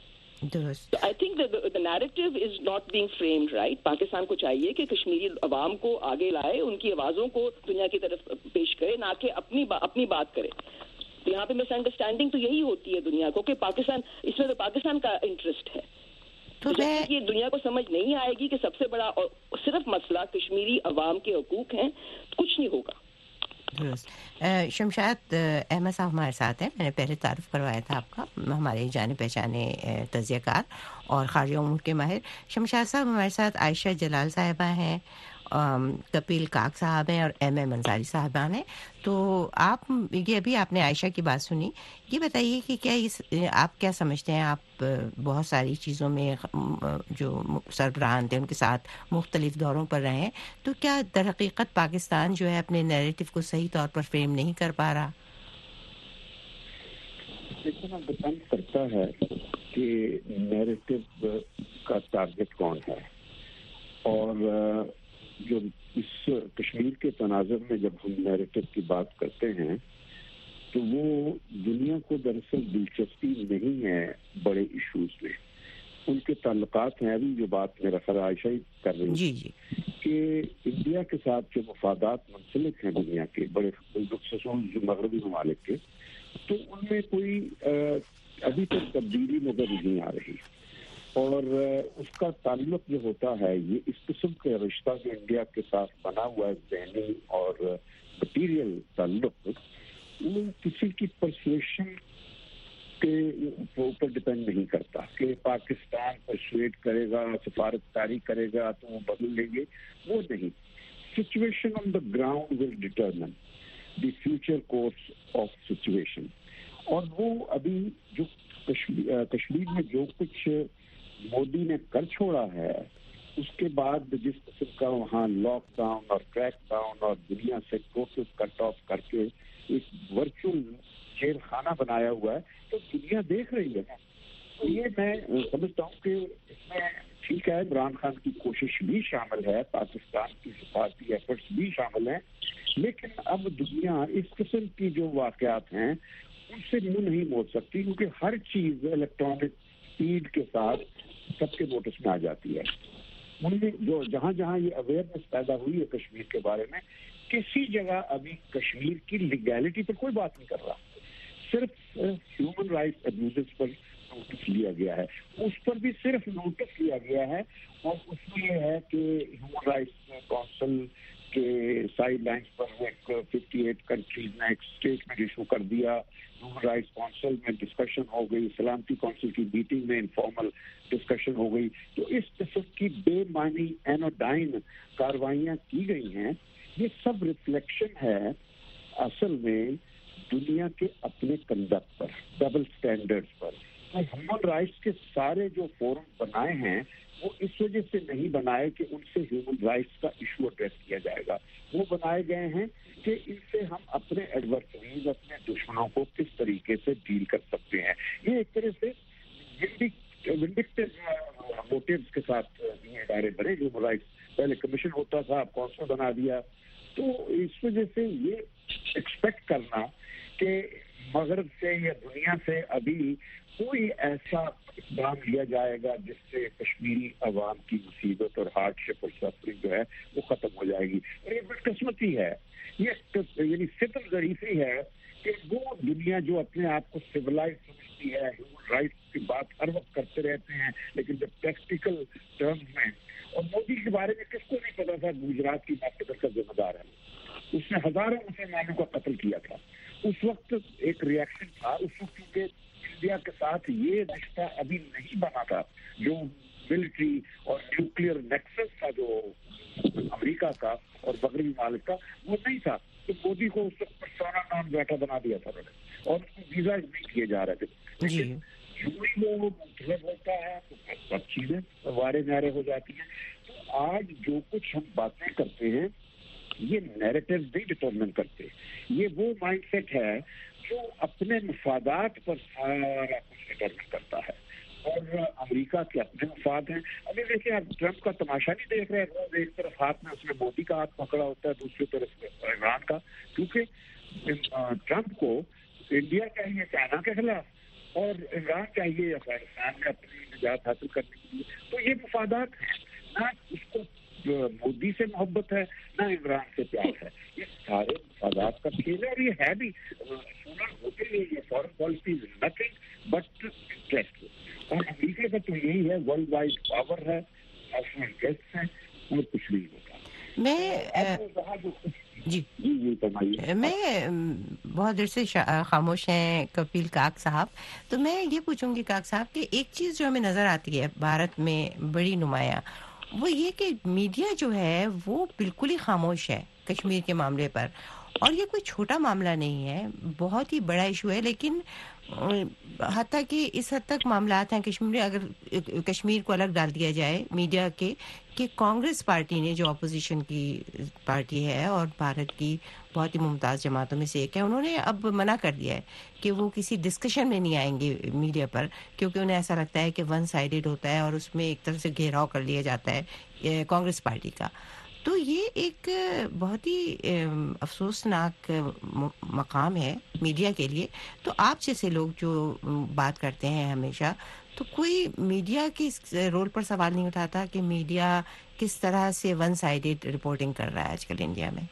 I think the narrative is not being framed right. Pakistan کو چاہیے کہ کشمیری عوام کو آگے لائے, ان کی آوازوں کو دنیا کی طرف پیش کرے, نہ کہ اپنی بات کرے. تو یہاں پہ مس انڈرسٹینڈنگ تو یہی ہوتی ہے دنیا کو کہ پاکستان, اس میں تو پاکستان کا انٹرسٹ ہے. تو جب تک یہ دنیا کو سمجھ نہیں آئے گی کہ سب سے بڑا اور صرف مسئلہ کشمیری عوام کے حقوق ہیں, کچھ نہیں ہوگا. شمشاد احمد صاحب ہمارے ساتھ ہیں. میں نے پہلے تعارف کروایا تھا آپ کا, ہمارے جانے پہچانے تجزیہ کار اور خارجہ امور کے ماہر. شمشاد صاحب ہمارے ساتھ عائشہ جلال صاحبہ ہیں, کپیل کاک صاحب ہیں اور ایم اے منظاری صاحبان ہیں. تو آپ یہ ابھی آپ نے عائشہ کی بات سنی, یہ بتائیے کہ کیا آپ کیا سمجھتے ہیں؟ آپ بہت ساری چیزوں میں جو سربراہان تھے ان کے ساتھ مختلف دوروں پر رہے ہیں, تو کیا در حقیقت پاکستان جو ہے اپنے نیریٹو کو صحیح طور پر فریم نہیں کر پا رہا؟ دیکھنا ڈپینڈ کرتا ہے کہ نیریٹو کا ٹارگٹ کون ہے. اور جو اس کشمیر کے تناظر میں جب ہم نیریٹو کی بات کرتے ہیں تو وہ دنیا کو دراصل دلچسپی نہیں ہے بڑے ایشوز میں. ان کے تعلقات ہیں, ابھی جو بات میرا خیال عائشہ کر رہی ہے کہ انڈیا کے ساتھ جو مفادات منسلک ہیں دنیا کے بڑے خصوصاً جو مغربی ممالک کے, تو ان میں کوئی ابھی تک تبدیلی نظر نہیں آ رہی. اور اس کا تعلق جو ہوتا ہے, یہ اس قسم کا رشتہ جو انڈیا کے ساتھ بنا ہوا ہے ذہنی اور مٹیریل تعلق, وہ کسی کی پرسویشن کے اوپر ڈپینڈ نہیں کرتا کہ پاکستان پرسویٹ کرے گا, سفارت کاری کرے گا تو وہ بدل لیں گے, وہ نہیں. Situation on the ground will determine the future course of situation. اور وہ ابھی جو کشمیر میں جو کچھ مودی نے کر چھوڑا ہے, اس کے بعد جس قسم کا وہاں لاک ڈاؤن اور کریک ڈاؤن اور دنیا سے ٹوٹل کٹ آف کر کے ایک ورچوئل جیل خانہ بنایا ہوا ہے, تو دنیا دیکھ رہی ہے. تو یہ میں سمجھتا ہوں کہ اس میں ٹھیک ہے عمران خان کی کوشش بھی شامل ہے, پاکستان کی سفارتی ایفرٹس بھی شامل ہیں, لیکن اب دنیا اس قسم کی جو واقعات ہیں ان سے منہ نہیں موڑ سکتی, کیونکہ ہر چیز الیکٹرانک اسپیڈ کے ساتھ سب کے نوٹس میں آ جاتی ہے. ان میں جو جہاں جہاں یہ اویئرنیس پیدا ہوئی ہے کشمیر کے بارے میں, کسی جگہ ابھی کشمیر کی لیگیلٹی پر کوئی بات نہیں کر رہا, صرف ہیومن رائٹس ابیوزز پر نوٹس لیا گیا ہے. اس پر بھی صرف نوٹس لیا گیا ہے, اور اس میں یہ ہے کہ ہیومن رائٹس کونسل کے سائڈ لائنس پر ایک 58 کنٹریز نے ایک اسٹیٹمنٹ ایشو کر دیا. ہیومن رائٹس کونسل میں ڈسکشن ہو گئی, سلامتی کونسل کی میٹنگ میں انفارمل ڈسکشن ہو گئی. تو اس قسم کی بے معنی اینوڈائن کاروائیاں کی گئی ہیں. یہ سب ریفلیکشن ہے اصل میں دنیا کے اپنے کنڈکٹ پر, ڈبل سٹینڈرڈز پر. ہیومن رائٹس کے سارے جو فورم بنائے ہیں وہ اس وجہ سے نہیں بنائے کہ ان سے ہیومن رائٹس کا ایشو ایڈریس کیا جائے گا, وہ بنائے گئے ہیں کہ ان سے ہم اپنے ایڈورسریز, اپنے دشمنوں کو کس طریقے سے ڈیل کر سکتے ہیں. یہ ایک طرح سے ونڈکٹیو موٹیوز کے ساتھ یہ ادارے بنے. ہیومن رائٹس پہلے کمیشن ہوتا تھا, اب کونسل بنا دیا. تو اس وجہ سے یہ ایکسپیکٹ کرنا کہ مغرب سے یا دنیا سے ابھی کوئی ایسا اقدام لیا جائے گا جس سے کشمیری عوام کی مصیبت اور ہارڈ شپ اور سفرنگ جو ہے وہ ختم ہو جائے گی. اور یہ بڑی قسمتی ہے, یہ یعنی ستم ظریفی ہے کہ وہ دنیا جو اپنے آپ کو سویلائز سمجھتی ہے, ہیومن رائٹس کی بات ہر وقت کرتے رہتے ہیں, لیکن جب پریکٹیکل ٹرمز میں, اور مودی کے بارے میں کس کو نہیں پتا تھا گجرات کی مسئلہ کا ذمہ دار ہے, اس نے ہزاروں مسلمانوں کا قتل کیا تھا. اس وقت ایک ریئیکشن تھا, اس وقت کیونکہ انڈیا کے ساتھ یہ رشتہ ابھی نہیں بنا تھا جو ملٹری اور نیوکلیئر نیکسس تھا جو امریکہ کا اور مغربی ممالک کا, وہ نہیں تھا. تو مودی کو اس وقت پرسونا نان گراٹا بنا دیا تھا انہوں نے, اور اس کو ویزا نہیں کیے جا رہے تھے. وہ مطلب ہوتا ہے تو سب چیزیں وارے نعرے ہو جاتی ہیں. تو آج جو کچھ ہم باتیں کرتے ہیں یہ نیریٹو نہیں ڈٹرمن کرتے, یہ وہ مائنڈ سیٹ ہے جو اپنے مفادات پر سارا کچھ ڈٹرمن کرتا ہے, اور امریکہ کے اپنے مفاد ہیں. ابھی دیکھیں آپ ٹرمپ کا تماشا نہیں دیکھ رہے ہیں, ایک طرف ہاتھ میں اس میں مودی کا ہاتھ پکڑا ہوتا ہے, دوسری طرف عمران کا, کیونکہ ٹرمپ کو انڈیا چاہیے چائنا کے خلاف, اور عمران چاہیے افغانستان میں اپنی نجات حاصل کرنے کے لیے. تو یہ مفادات ہیں, نہ اس کو مودی سے محبت ہے نہ عمران سے پیار ہے, یہ سارے مفادات کا کھیل ہے. اور یہ ہے بھی ہوتے ہوئے یہ foreign policy is nothing but interest, اور امریکہ کا تو یہی ہے ورلڈ وائڈ پاور ہے, نیشنل انٹرسٹ ہے, اور کچھ نہیں ہوتا. میں بہت دیر سے خاموش ہیں کپیل کاک صاحب, تو میں یہ پوچھوں گی کاک صاحب کہ ایک چیز جو ہمیں نظر آتی ہے بھارت میں بڑی نمایاں, وہ یہ کہ میڈیا جو ہے وہ بالکل ہی خاموش ہے کشمیر کے معاملے پر. اور یہ کوئی چھوٹا معاملہ نہیں ہے, بہت ہی بڑا ایشو ہے, لیکن حتیٰ کہ اس حد تک معاملات ہیں کشمیر, اگر کشمیر کو الگ ڈال دیا جائے میڈیا کے, کہ کانگریس پارٹی نے جو اپوزیشن کی پارٹی ہے اور بھارت کی بہت ہی ممتاز جماعتوں میں سے ایک ہے, انہوں نے اب منع کر دیا ہے کہ وہ کسی ڈسکشن میں نہیں آئیں گے میڈیا پر, کیونکہ انہیں ایسا لگتا ہے کہ ون سائیڈڈ ہوتا ہے اور اس میں ایک طرح سے گھیراؤ کر لیا جاتا ہے کانگریس پارٹی کا. تو یہ ایک بہت ہی افسوسناک مقام ہے میڈیا کے لیے. تو آپ جیسے لوگ جو بات کرتے ہیں ہمیشہ, تو کوئی میڈیا کے اس رول پر سوال نہیں اٹھاتا کہ میڈیا کس طرح سے ون سائیڈڈ رپورٹنگ کر رہا ہے آج کل انڈیا میں؟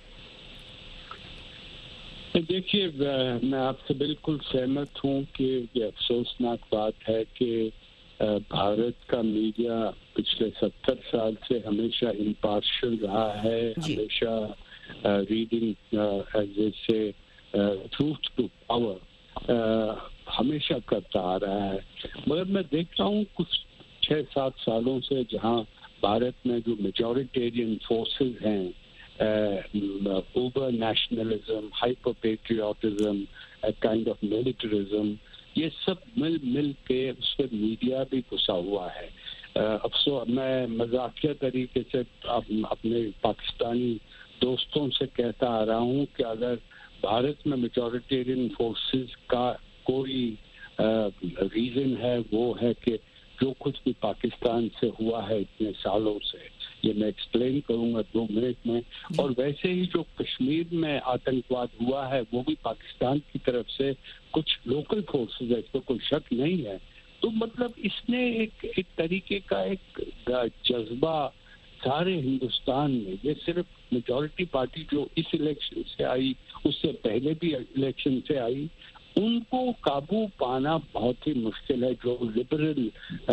دیکھیے, میں آپ سے بالکل سہمت ہوں کہ یہ افسوسناک بات ہے کہ بھارت کا میڈیا پچھلے 70 سال سے ہمیشہ امپارشل رہا ہے, ہمیشہ ریڈنگ جیسے ٹروتھ ٹو پاور ہمیشہ کرتا آ رہا ہے. مگر میں دیکھتا ہوں کچھ 6-7 سالوں سے جہاں بھارت میں جو میجورٹیرین فورسز ہیں, over nationalism, hyper patriotism, kind of militarism, یہ سب مل کے اس پہ میڈیا بھی گھسا ہوا ہے. افسوس, میں مزاحیہ طریقے سے اپنے پاکستانی دوستوں سے کہتا آ رہا ہوں کہ اگر بھارت میں میجورٹیرین فورسز کا کوئی ریزن ہے وہ ہے کہ جو کچھ بھی پاکستان سے ہوا ہے اتنے سالوں سے، یہ میں ایکسپلین کروں گا 2 منٹ میں. اور ویسے ہی جو کشمیر میں آتنکواد ہوا ہے وہ بھی پاکستان کی طرف سے کچھ لوکل فورسز ہے، اس پر کوئی شک نہیں ہے. تو مطلب اس نے ایک طریقے کا ایک جذبہ سارے ہندوستان میں، یہ صرف میجورٹی پارٹی جو اس الیکشن سے آئی، اس سے پہلے بھی الیکشن سے آئی، ان کو قابو پانا بہت ہی مشکل ہے. جو لبرل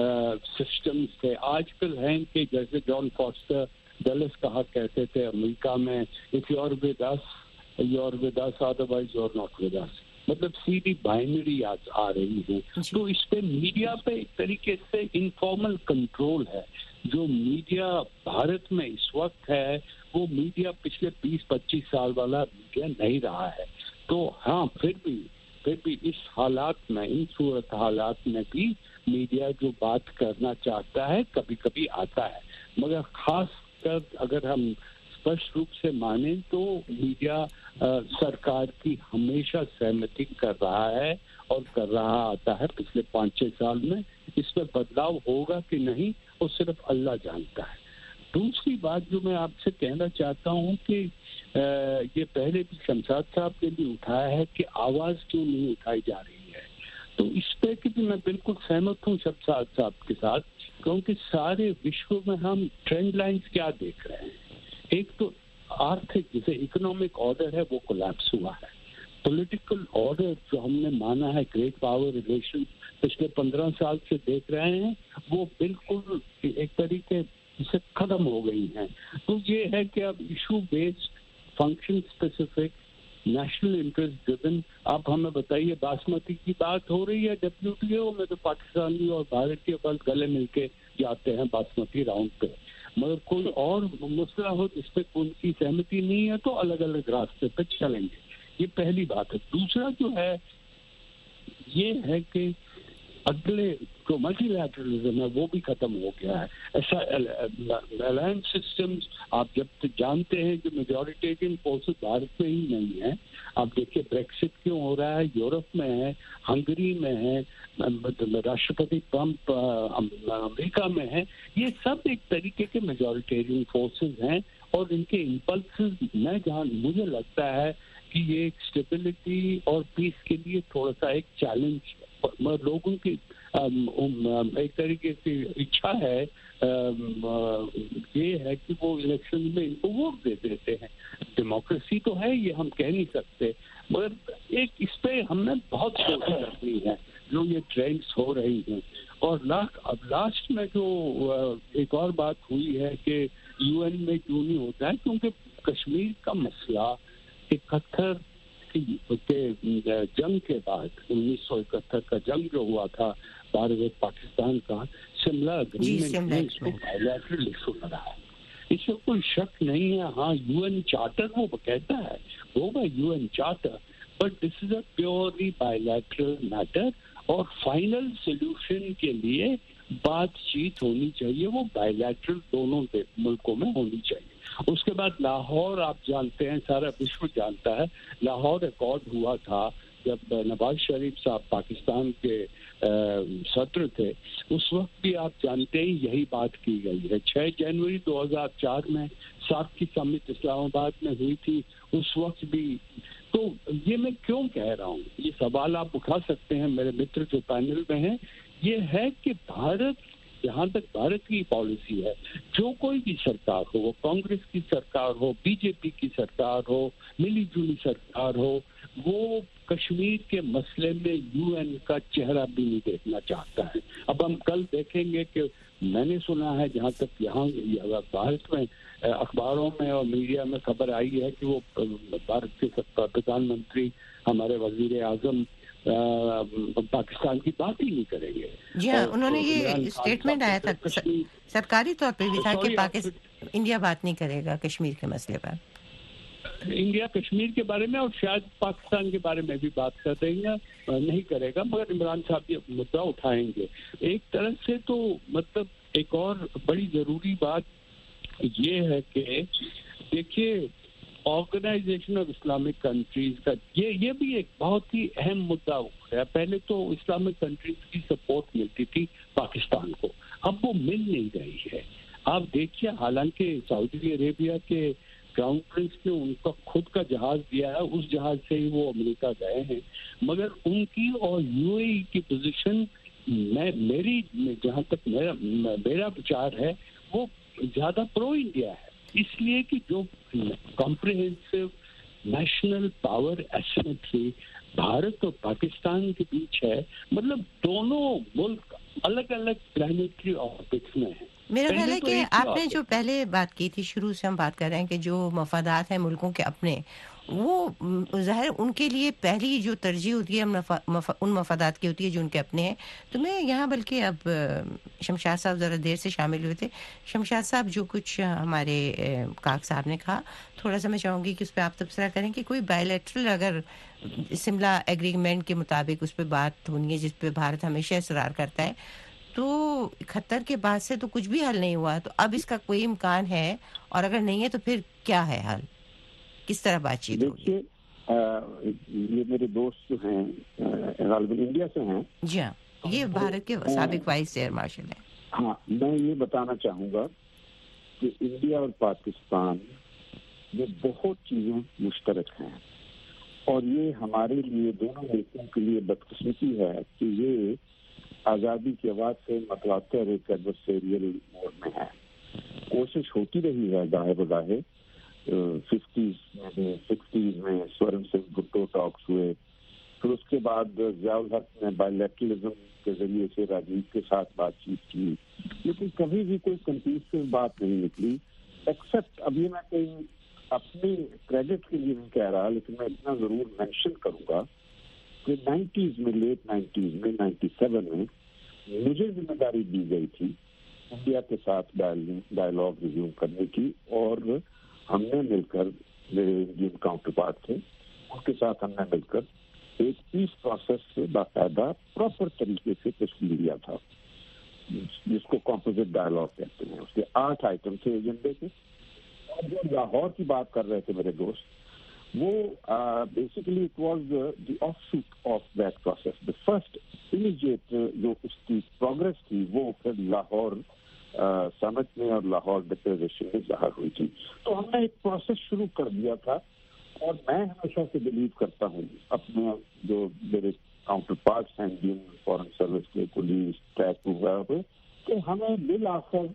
سسٹمز تھے آج کل ہیں کہ جیسے جان فاسٹر ڈلس کہا کہتے تھے امریکہ میں، if you are with us you are with us otherwise you are not with us, مطلب سیدھی بائنری آ رہی ہے. تو اس پہ میڈیا پہ ایک طریقے سے انفارمل کنٹرول ہے. جو میڈیا بھارت میں اس وقت ہے وہ میڈیا پچھلے 20-25 سال والا میڈیا نہیں رہا ہے. تو ہاں پھر بھی اس حالات میں، ان صورت حالات میں بھی میڈیا جو بات کرنا چاہتا ہے کبھی کبھی آتا ہے، مگر خاص کر اگر ہم اسپشٹ روپ سے مانیں تو میڈیا سرکار کی ہمیشہ سہمتی کر رہا ہے اور کر رہا آتا ہے پچھلے 5-6 سال میں. اس میں بدلاؤ ہوگا کہ نہیں وہ صرف اللہ جانتا ہے. دوسری بات جو میں آپ سے کہنا چاہتا ہوں کہ یہ پہلے بھی شمشاد صاحب نے بھی اٹھایا ہے کہ آواز کیوں نہیں اٹھائی جا رہی ہے. تو اس پہ کہ بھی میں بالکل سہمت ہوں شمشاد صاحب کے ساتھ، کیونکہ سارے وشو میں ہم ٹرینڈ لائنز کیا دیکھ رہے ہیں. ایک تو آرتھک جیسے اکنامک آرڈر ہے وہ کولیپس ہوا ہے. پولیٹیکل آرڈر جو ہم نے مانا ہے گریٹ پاور ریلیشن پچھلے 15 سال سے دیکھ رہے ہیں وہ بالکل ایک طریقے سے ختم ہو گئی ہیں. تو یہ ہے کہ اب issue based, function specific, national interest driven. آپ ہمیں بتائیے باسمتی کی بات ہو رہی ہے WTO میں تو پاکستانی اور بھارت کے بل گلے مل کے جاتے ہیں باسمتی راؤنڈ پہ، مگر کوئی اور مسئلہ ہو جس پہ ان کی سہمتی نہیں ہے تو الگ الگ راستے پہ چلیں گے. یہ پہلی بات ہے. دوسرا جو ہے یہ ہے کہ اگلے جو ملٹی لیٹرلزم ہے وہ بھی ختم ہو گیا ہے. ایسا الائنس سسٹمز آپ جب جانتے ہیں کہ میجورٹیرین فورسز بھارت میں ہی نہیں ہے. آپ دیکھیے بریکسٹ کیوں ہو رہا ہے، یورپ میں ہے، ہنگری میں ہے، راشٹرپتی ٹرمپ امریکہ میں ہے. یہ سب ایک طریقے کے میجورٹیرین فورسز ہیں اور ان کے امپلسز مجھے لگتا ہے کہ یہ ایک اسٹیبلٹی اور پیس کے لیے تھوڑا سا ایک چیلنج لوگوں کی ایک طریقے کی اچھا ہے یہ ہے کہ وہ الیکشن میں ان کو ووٹ دے دیتے ہیں. ڈیموکریسی تو ہے یہ ہم کہہ نہیں سکتے، مگر ایک اس پہ ہم نے بہت کوشش کرنی ہے جو یہ ٹرینڈس ہو رہی ہیں. اور اب لاسٹ میں جو ایک اور بات ہوئی ہے کہ UN میں کیوں نہیں ہوتا ہے، کیونکہ کشمیر کا مسئلہ 71 کے جنگ کے بعد 1971 کا جنگ جو ہوا تھا بھارت اور پاکستان کا، شملہ اگریمنٹ میں اس کو بائیلیٹرل ایشو بنا ہے. اس میں کوئی شک نہیں ہے. ہاں UN چارٹر وہ کہتا ہے ہوگا UN charter, but this is a purely bilateral matter اور فائنل سولوشن کے لیے بات چیت ہونی چاہیے، وہ بائیلیٹرل دونوں ملکوں میں ہونی چاہیے. اس کے بعد لاہور آپ جانتے ہیں، سارا وشو جانتا ہے، لاہور ایکارڈ ہوا تھا جب نواز شریف صاحب پاکستان کے صدر تھے. اس وقت بھی آپ جانتے ہیں یہی بات کی گئی ہے. 6 جنوری 2004 میں ساتھ کی سمٹ اسلام آباد میں ہوئی تھی، اس وقت بھی. تو یہ میں کیوں کہہ رہا ہوں، یہ سوال آپ اٹھا سکتے ہیں میرے متر جو پینل میں ہیں. یہ ہے کہ بھارت، جہاں تک بھارت کی پالیسی ہے، جو کوئی بھی سرکار ہو، وہ کانگریس کی سرکار ہو، BJP کی سرکار ہو، ملی جلی سرکار ہو، وہ کشمیر کے مسئلے میں UN کا چہرہ بھی نہیں دیکھنا چاہتا ہے. اب ہم کل دیکھیں گے کہ میں نے سنا ہے جہاں تک یہاں بھارت میں اخباروں میں اور میڈیا میں خبر آئی ہے کہ وہ بھارت کے پردھان منتری ہمارے وزیر اعظم پاکستان کی بات ہی نہیں کریں گے. جی ہاں، انہوں نے یہ اسٹیٹمنٹ آیا تھا سرکاری طور پہ بھی تھا کہ انڈیا بات نہیں کرے گا کشمیر کے مسئلے پر. انڈیا کشمیر کے بارے میں اور شاید پاکستان کے بارے میں بھی بات کر رہی ہے، نہیں کرے گا، مگر عمران صاحب یہ مدعا اٹھائیں گے. ایک طرح سے تو مطلب ایک اور بڑی ضروری بات یہ ہے کہ دیکھیے ऑर्गेनाइजेशन ऑफ इस्लामिक कंट्रीज का ये भी एक बहुत ही अहम मुद्दा है। पहले तो इस्लामिक कंट्रीज की सपोर्ट मिलती थी पाकिस्तान को, अब वो मिल नहीं रही है। आप देखिए, हालांकि सऊदी अरेबिया के क्राउन प्रिंस ने उनका खुद का जहाज दिया है, उस जहाज से ही वो अमेरिका गए हैं, मगर उनकी और यूएई की पोजीशन जहां तक मेरा विचार है वो ज्यादा प्रो इंडिया है, इसलिए कि जो comprehensive national power asymmetry Bharat और पाकिस्तान के बीच है, मतलब दोनों मुल्क अलग अलग प्लैनेटरी ऑर्बिट्स में हैं। मेरा ख्याल है कि आपने जो पहले बात की थी, शुरू से हम बात कर रहे हैं कि जो मफादात हैं मुल्कों के अपने, वो ज़ाहिर उनके लिए पहली जो तरजीह होती है उन मफादात की होती है जो उनके अपने हैं। तो मैं यहाँ, बल्कि अब शमशाद साहब ज़रा देर से शामिल हुए थे, शमशाद साहब जो कुछ हमारे काक साहब ने कहा, थोड़ा सा मैं चाहूँगी कि उस पर आप तबसरा करें कि कोई बायलैटरल अगर शिमला एग्रीमेंट के मुताबिक उस पर बात होनी है जिस पर भारत हमेशा इसरार करता है, तो 71 के बाद से तो कुछ भी हल नहीं हुआ, तो अब इसका कोई इम्कान है, और अगर नहीं है तो फिर क्या है हल, किस तरह बातचीत होगी? देखिए, ये मेरे दोस्त जो हैं गालिबन इंडिया से हैं। जी हाँ, ये भारत के साबिक वाइस एयर मार्शल हैं। हाँ, मैं ये बताना चाहूँगा कि इंडिया और पाकिस्तान में बहुत चीज़ें मुश्तरक हैं, और ये हमारे लिए, दोनों मुल्कों के लिए बदकिस्मती है कि ये आज़ादी के बाद से मतलातर एक एडवर्सेरियल मोड में है। कोशिश होती रही है जाहिर बज़ाहिर, 50s में 60s में स्वर्ण सिंह भुट्टो टॉक्स हुए, फिर उसके बाद ज़ियाउल हक ने बायलैटरलिज्म के जरिए से राजीव के साथ बातचीत की, लेकिन कभी भी कोई कंक्लूसिव बात नहीं निकली, एक्सेप्ट अभी मैं कहीं अपनी क्रेडिट के लिए नहीं कह रहा, लेकिन मैं इतना ज़रूर मेंशन करूँगा कि 90s में, लेट 90s में, 97 में मुझे जिम्मेदारी दी गई थी इंडिया के साथ डायलॉग रिज्यूम करने की, और हमने मिलकर, मेरे इंडियन काउंटर पार्ट थे, उनके साथ हमने मिलकर एक पीस प्रोसेस से बाकायदा प्रॉपर तरीके से तश्कील लिया था, जिसको कॉम्पोजिट डायलॉग कहते हैं। उसके 8 आइटम थे एजेंडे के, और जो लाहौर की बात कर रहे थे मेरे दोस्त, वो basically it was the offshoot of that process. The first immediate जो उसकी प्रोग्रेस थी वो फिर लाहौर समिट में और लाहौर डिक्लेरेशन में ज़ाहिर हुई थी। तो हमने एक प्रोसेस शुरू कर दिया था, और मैं हमेशा से बिलीव करता हूँ अपने जो मेरे काउंटर पार्ट्स हैं इंडियन फॉरेन सर्विस के, पुलिस, टैक्स वगैरह, कि हमें बिल आखिर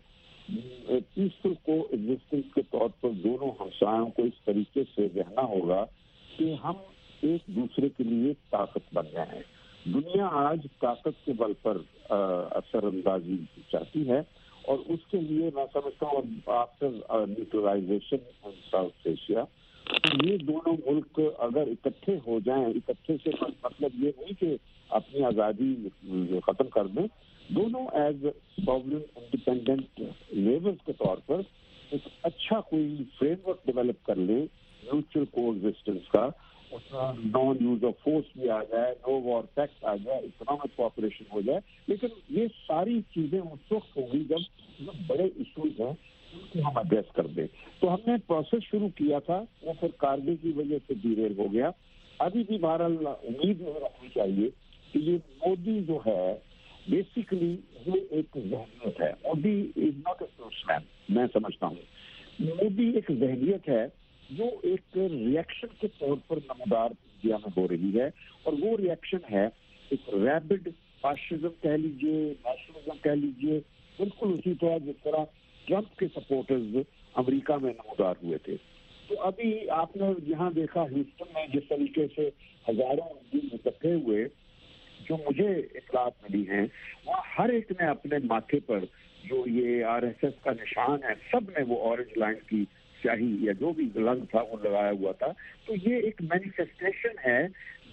पीसफुल को एग्जिस्टेंस के तौर पर दोनों हमसायों को इस तरीके से रहना होगा कि हम एक दूसरे के लिए ताकत बन जाएं। दुनिया आज ताकत के बल पर असर अंदाजी चाहती है, और उसके लिए मैं समझता हूँ after neutralisation in South Asia, ये दोनों मुल्क अगर इकट्ठे हो जाएं, इकट्ठे से मतलब ये नहीं कि अपनी आज़ादी ख़त्म कर दें, दोनों एज सॉवरेन इंडिपेंडेंट नेबर्स के तौर पर एक अच्छा कोई फ्रेमवर्क डेवलप कर ले म्यूचुअल कोएग्जिस्टेंस का, उसमें नॉन यूज ऑफ फोर्स भी आ जाए, नो वॉर पैक्ट आ जाए, इकोनॉमिक कोऑपरेशन हो जाए। लेकिन ये सारी चीजें उस वक्त होंगी जब बड़े इश्यूज हैं उनको हम एड्रेस कर दें। तो हमने प्रोसेस शुरू किया था, वो फिर कारगिल की वजह से डिरेल हो गया। अभी भी बहरहाल उम्मीद रखनी चाहिए कि ये मोदी जो है बेसिकली ये एक जहनियत है। Modi is not a sportsman, मैं समझता हूँ मोदी एक जहनियत है जो एक रिएक्शन के तौर पर नमदार इंडिया में हो रही है, और वो रिएक्शन है एक रैपिड फाशिज्म कह लीजिए, नेशनलिज्म कह लीजिए, बिल्कुल उसी तरह जिस तरह ट्रंप के सपोर्टर्स अमेरिका में नमदार हुए थे। तो अभी आपने यहाँ देखा ह्यूस्टन में जिस तरीके से हजारों दिन इकट्ठे हुए, जो मुझे इत्तलात मिली हैं, वहाँ हर एक ने अपने माथे पर जो ये आरएसएस का निशान है, सब ने वो ऑरेंज लाइन की स्याही या जो भी रंग था वो लगाया हुआ था। तो ये एक मैनिफेस्टेशन है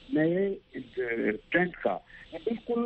नए ट्रेंड का। ये बिल्कुल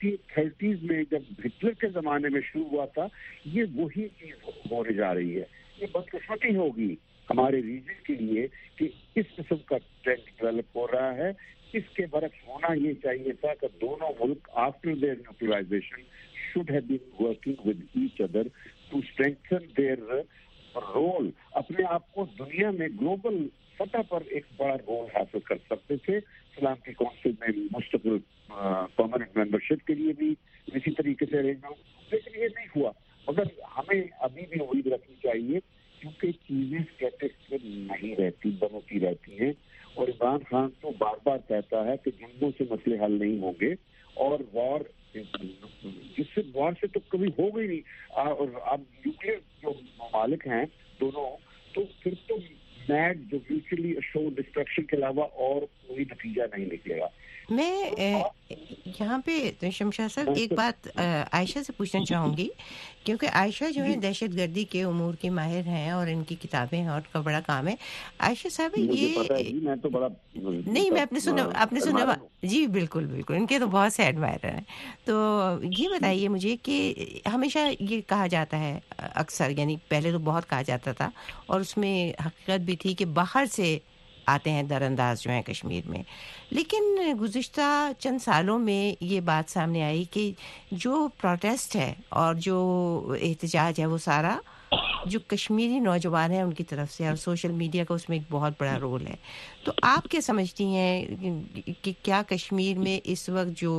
1930s में जब हिटलर के जमाने में शुरू हुआ था, ये वही चीज होने जा रही है। ये बदकिस्मती होगी हमारे रीजन के लिए कि इस किस्म का ट्रेंड डेवलप हो रहा है। इसके बरक्स होना ये चाहिए था कि दोनों मुल्क after their neutralisation should have been working with each other to strengthen their role اپنے آپ کو دنیا میں گلوبل سطح پر ایک بڑا رول حاصل کر سکتے تھے. سلامتی کونسل میں مستقل پرماننٹ ممبرشپ کے لیے بھی اسی طریقے سے ارینج ہو, لیکن یہ نہیں ہوا. مگر ہمیں ابھی بھی امید رکھنی چاہیے کیونکہ چیزیں اسٹیٹک نہیں رہتی, بنتی رہتی ہیں. اور عمران خان تو بار بار کہتا ہے کہ جنگوں سے مسئلے حل نہیں ہوں گے, اور وار جس سے وار سے تو کبھی ہو گئی نہیں. اور اب نیوکلیر جو ممالک ہیں دونوں, تو پھر تو میڈ جو میوچلی اشورڈ ڈسٹرکشن کے علاوہ اور کوئی نتیجہ نہیں نکلے گا. میں یہاں پہ شمشاد صاحب ایک بات عائشہ سے پوچھنا چاہوں گی, کیونکہ عائشہ جو ہے دہشت گردی کے امور کی ماہر ہیں اور ان کی کتابیں ہیں اور کا بڑا کام ہے. عائشہ صاحب یہ میں تو بڑا نہیں, میں آپ نے سنا جی بالکل بالکل, ان کے تو بہت سے ایڈمائرر ہیں. تو یہ بتائیے مجھے کہ ہمیشہ یہ کہا جاتا ہے اکثر, یعنی پہلے تو بہت کہا جاتا تھا اور اس میں حقیقت بھی تھی کہ باہر سے آتے ہیں در انداز جو ہیں کشمیر میں, لیکن گزشتہ چند سالوں میں یہ بات سامنے آئی کہ جو پروٹیسٹ ہے اور جو احتجاج ہے وہ سارا جو کشمیری نوجوان ہیں ان کی طرف سے, اور سوشل میڈیا کا اس میں ایک بہت بڑا رول ہے. تو آپ کیا سمجھتی ہیں کہ کیا کشمیر میں اس وقت جو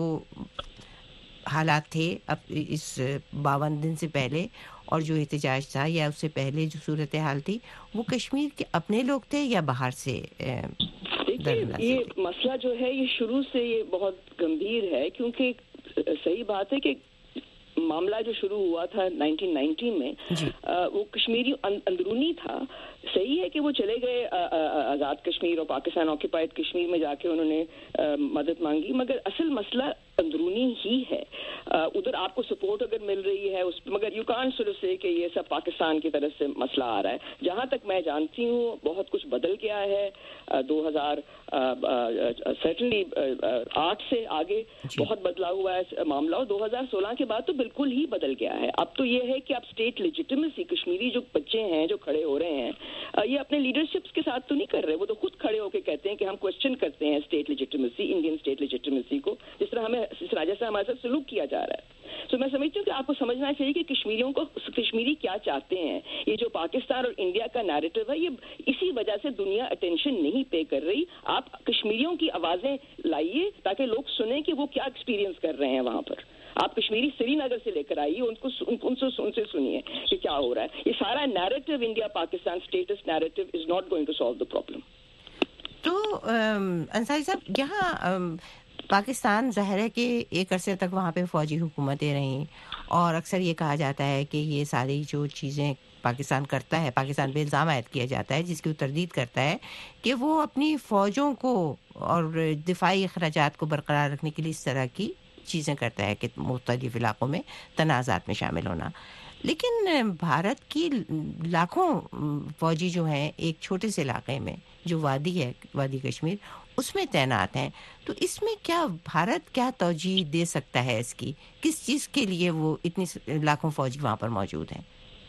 حالات تھے اب اس 52 دن سے پہلے اور جو احتجاج تھا یا اس سے پہلے جو صورتحال تھی, وہ کشمیر کے اپنے لوگ تھے یا باہر سے؟ دیکھیے یہ مسئلہ جو ہے یہ شروع سے یہ بہت گمبھیر ہے, کیونکہ صحیح بات ہے کہ معاملہ جو شروع ہوا تھا 1990 میں وہ کشمیری اندرونی تھا. صحیح ہے کہ وہ چلے گئے آزاد کشمیر اور پاکستان آکوپائڈ کشمیر میں جا کے انہوں نے مدد مانگی, مگر اصل مسئلہ اندرونی ہی ہے. ادھر آپ کو سپورٹ اگر مل رہی ہے اس, مگر یو کان سو سے کہ یہ سب پاکستان کی طرف سے مسئلہ آ رہا ہے. جہاں تک میں جانتی ہوں بہت کچھ بدل گیا ہے. 2000 سرٹنلی 8 سے آگے بہت بدلا ہوا ہے معاملہ, اور 2016 کے بعد تو بالکل ہی بدل گیا ہے. اب تو یہ ہے کہ اب اسٹیٹ لیجیٹیمیسی, کشمیری جو بچے ہیں جو کھڑے ہو رہے ہیں یہ اپنے لیڈرشپس کے ساتھ تو نہیں کر رہے, وہ تو خود کھڑے ہو کے کہتے ہیں کہ ہم کوشچن کرتے ہیں state legitimacy, Indian state legitimacy کو, جس طرح ہمیں جیسا ہمارے ساتھ سلوک کیا جا رہا ہے. تو میں سمجھتی ہوں کہ آپ کو سمجھنا چاہیے کہ کشمیریوں کو کشمیری کیا چاہتے ہیں. یہ جو پاکستان اور انڈیا کا نیریٹو ہے یہ اسی وجہ سے دنیا اٹینشن نہیں پے کر رہی. آپ کشمیریوں کی آوازیں لائیے تاکہ لوگ سنیں کہ وہ کیا ایکسپیرینس کر رہے ہیں وہاں پر. آپ کشمیری سری نگر سے لے کر آئیے, ان سے سنیے کہ کیا ہو رہا ہے. یہ سارا narrative India Pakistan states narrative is not going to solve the problem. تو انصاری صاحب یہاں پاکستان ظاہر ہے کہ ایک عرصے تک وہاں پہ فوجی حکومتیں رہیں, اور اکثر یہ کہا جاتا ہے کہ یہ ساری جو چیزیں پاکستان کرتا ہے, پاکستان پہ الزام عائد کیا جاتا ہے جس کی وہ تردید کرتا ہے کہ وہ اپنی فوجوں کو اور دفاعی اخراجات کو برقرار رکھنے کے لیے اس طرح کی چیزیں کرتا ہے کہ مختلف علاقوں میں تنازعات میں شامل ہونا. لیکن بھارت کی لاکھوں فوجی جو ہیں ایک چھوٹے سے علاقے میں جو وادی ہے, وادی کشمیر, اس میں تعینات ہیں. تو اس میں کیا بھارت کیا توجیہ دے سکتا ہے, اس کی کس چیز کے لیے وہ اتنی لاکھوں فوجی وہاں پر موجود ہیں؟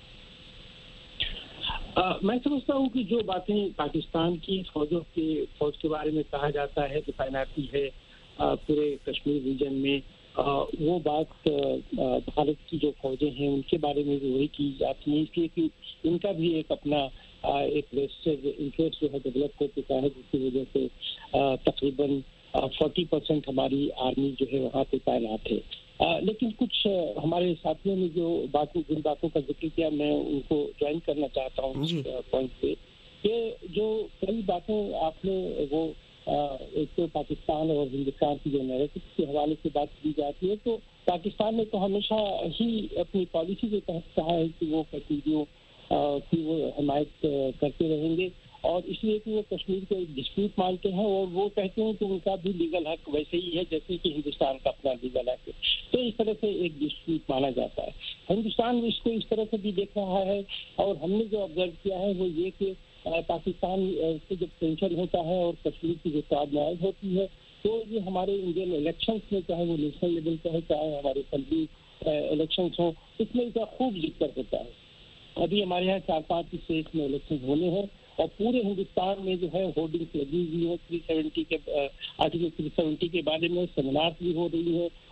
میں سمجھتا ہوں کہ جو باتیں پاکستان کی فوج کے بارے میں کہا جاتا ہے کہ تعیناتی ہے پورے کشمیر ریجن میں, وہ بات بھارت کی جو فوجیں ہیں ان کے بارے میں بھی وہی کی جاتی ہیں, اس لیے کہ ان کا بھی ایک اپنا ایک ویسٹڈ انٹرسٹ جو ہے ڈیولپ ہو چکا ہے, جس کی وجہ سے تقریباً 40% ہماری آرمی جو ہے وہاں پہ تعینات ہے. لیکن کچھ ہمارے ساتھیوں نے جو جن باتوں کا ذکر کیا, میں ان کو جوائن کرنا چاہتا ہوں اس پوائنٹ پہ, کہ جو کئی باتیں آپ نے وہ ایک تو پاکستان اور ہندوستان کی جو نیریٹو کے حوالے سے بات کی جاتی ہے, تو پاکستان نے تو ہمیشہ ہی اپنی پالیسی کے تحت کہا ہے کہ وہ کشمیریوں کی وہ حمایت کرتے رہیں گے, اور اس لیے کہ وہ کشمیر کو ایک ڈسپیوٹ مانتے ہیں, اور وہ کہتے ہیں کہ ان کا بھی لیگل حق ویسے ہی ہے جیسے کہ ہندوستان کا اپنا لیگل حق ہے. تو اس طرح سے ایک ڈسپیوٹ مانا جاتا ہے. ہندوستان اس کو اس طرح سے بھی دیکھ رہا ہے, اور ہم نے جو آبزرو کیا ہے وہ یہ کہ پاکستان سے جب ٹینشن ہوتا ہے اور کشمیر کی جو تعداد ہوتی ہے, تو یہ ہمارے انڈین الیکشنس میں, چاہے وہ نیشنل لیول پہ ہے چاہے ہمارے اسمبلی الیکشنس ہوں, اس میں کا خوب ذکر ہوتا ہے. ابھی ہمارے یہاں 4-5 اسٹیٹ میں الیکشن ہونے ہیں, اور پورے ہندوستان میں جو ہے ہورڈنگس لگی ہوئی ہے 370 کے آرٹیکل 370 کے بارے میں, سیمینار بھی ہو رہی ہے,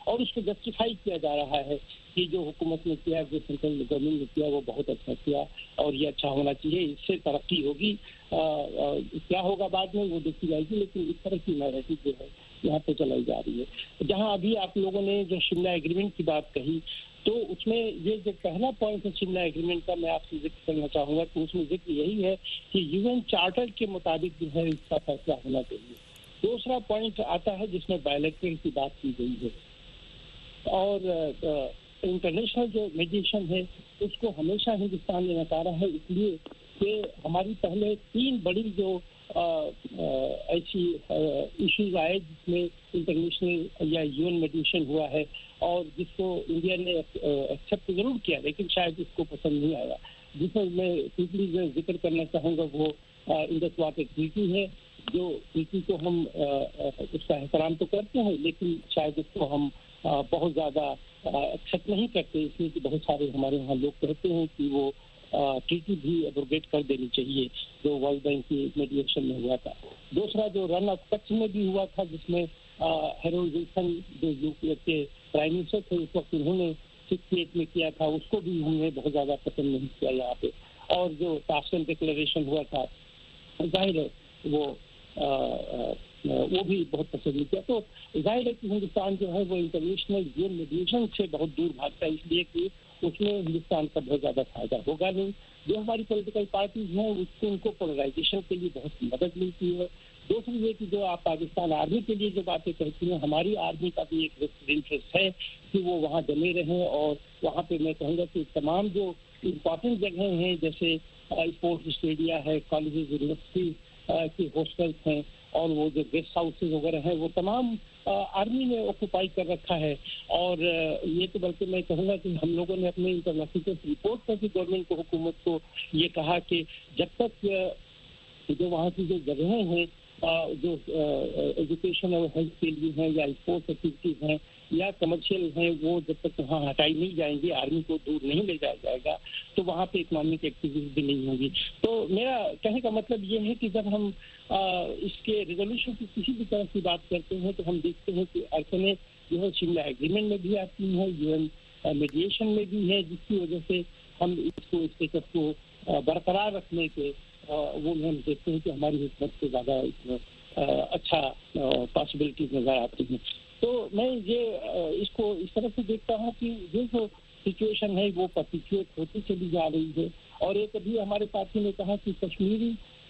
اور اس کو جسٹیفائی کیا جا رہا ہے کہ جو حکومت نے کیا, جو سینٹرل گورنمنٹ نے کیا, وہ بہت اچھا کیا اور یہ اچھا ہونا چاہیے, اس سے ترقی ہوگی. کیا ہوگا بعد میں وہ دیکھی جائے گی, لیکن اس طرح کی نیریٹو جو ہے یہاں پہ چلائی جا رہی ہے. جہاں ابھی آپ لوگوں نے جو شملہ ایگریمنٹ کی بات کہی, تو اس میں یہ جو پہلا پوائنٹ ہے شملہ ایگریمنٹ کا, میں آپ سے ذکر کرنا چاہوں گا کہ اس میں ذکر یہی ہے کہ UN چارٹر کے مطابق جو ہے اس کا فیصلہ ہونا چاہیے. دوسرا پوائنٹ آتا ہے جس میں بائیلیٹرل کی بات کی گئی ہے, اور انٹرنیشنل جو میڈیشن ہے اس کو ہمیشہ ہندوستان نے نکارا ہے, اس لیے کہ ہماری پہلے 3 بڑی جو ایسی ایشوز آئے جس میں انٹرنیشنل یا UN میڈیشن ہوا ہے, اور جس کو انڈیا نے ایکسیپٹ ضرور کیا لیکن شاید اس کو پسند نہیں آیا. جس میں میں ٹوٹلی ذکر کرنا چاہوں گا وہ انڈس واٹر ٹریٹی ہے, جو ٹریٹی کو ہم اس کا احترام تو کرتے ہیں لیکن شاید اس کو ہم بہت زیادہ ایکسیپٹ نہیں کرتے, اس لیے کہ بہت سارے ہمارے یہاں لوگ کہتے ہیں کہ وہ ٹریٹی بھی ایبروگیٹ کر دینی چاہیے جو ورلڈ بینک کی میڈیشن میں ہوا تھا. دوسرا جو رن آف کچھ میں بھی ہوا تھا جس میں ہیرولڈ ولسن جو یو کے پرائم منسٹر تھے اس وقت, انہوں نے 68 میں کیا تھا, اس کو بھی ہم نے بہت زیادہ پسند نہیں کیا یہاں پہ. اور جو تاشکند ڈکلریشن ہوا تھا ظاہر ہے وہ بھی بہت پسند نہیں کیا. تو ظاہر ہے کہ ہندوستان جو ہے وہ انٹرنیشنل UN میڈیشن سے بہت دور بھاگتا ہے, اس لیے کہ اس میں ہندوستان کا بہت زیادہ فائدہ ہوگا نہیں. جو ہماری پولیٹیکل پارٹیز ہیں اس سے ان کو پولرائزیشن کے لیے بہت مدد ملتی ہے. دوسری یہ کہ جو آپ پاکستان آرمی کے لیے جو باتیں کہتی ہیں, ہماری آرمی کا بھی ایک انٹرسٹ ہے کہ وہ وہاں جمے رہیں, اور وہاں پہ میں کہوں گا کہ تمام جو امپورٹنٹ جگہیں ہیں جیسے اسپورٹس اسٹیڈیا ہے, کالجز یونیورسٹی کے ہاسٹلس ہیں, اور وہ جو گیسٹ ہاؤسز وغیرہ ہیں وہ تمام آرمی نے آکوپائی کر رکھا ہے. اور یہ تو بلکہ میں کہوں گا کہ ہم لوگوں نے اپنے انٹرنیشنل رپورٹ پر بھی گورنمنٹ کو, حکومت کو یہ کہا کہ جب تک جو وہاں کی جو جگہیں ہیں جو ایجوکیشن اور ہیلتھ کے لیے ہیں یا اسپورٹس ایکٹیویٹیز ہیں یا کمرشل ہیں, وہ جب تک وہاں ہٹائی نہیں جائیں گی, آرمی کو دور نہیں لے جایا جائے گا, تو وہاں پہ اکنامک ایکٹیویٹیز بھی نہیں ہوں گی. تو میرا کہنے کا مطلب یہ ہے کہ جب ہم اس کے ریزولوشن کی کسی بھی طرح کی بات کرتے ہیں تو ہم دیکھتے ہیں کہ اڑچنیں جو ہے شملہ ایگریمنٹ میں بھی آتی ہیں, UN میڈیشن میں بھی ہے, جس کی وجہ سے ہم اس کو اسٹیٹس کو برقرار رکھنے کے وہ ہم دیکھتے ہیں کہ ہماری حکومت سے زیادہ اس میں اچھا پاسبلٹیز نظر آتی ہیں. تو میں یہ اس کو اس طرح سے دیکھتا ہوں کہ یہ جو سچویشن ہے وہ پرپیچویٹ ہوتی چلی جا رہی ہے. اور ایک ابھی ہمارے ساتھی نے کہا کہ کشمیری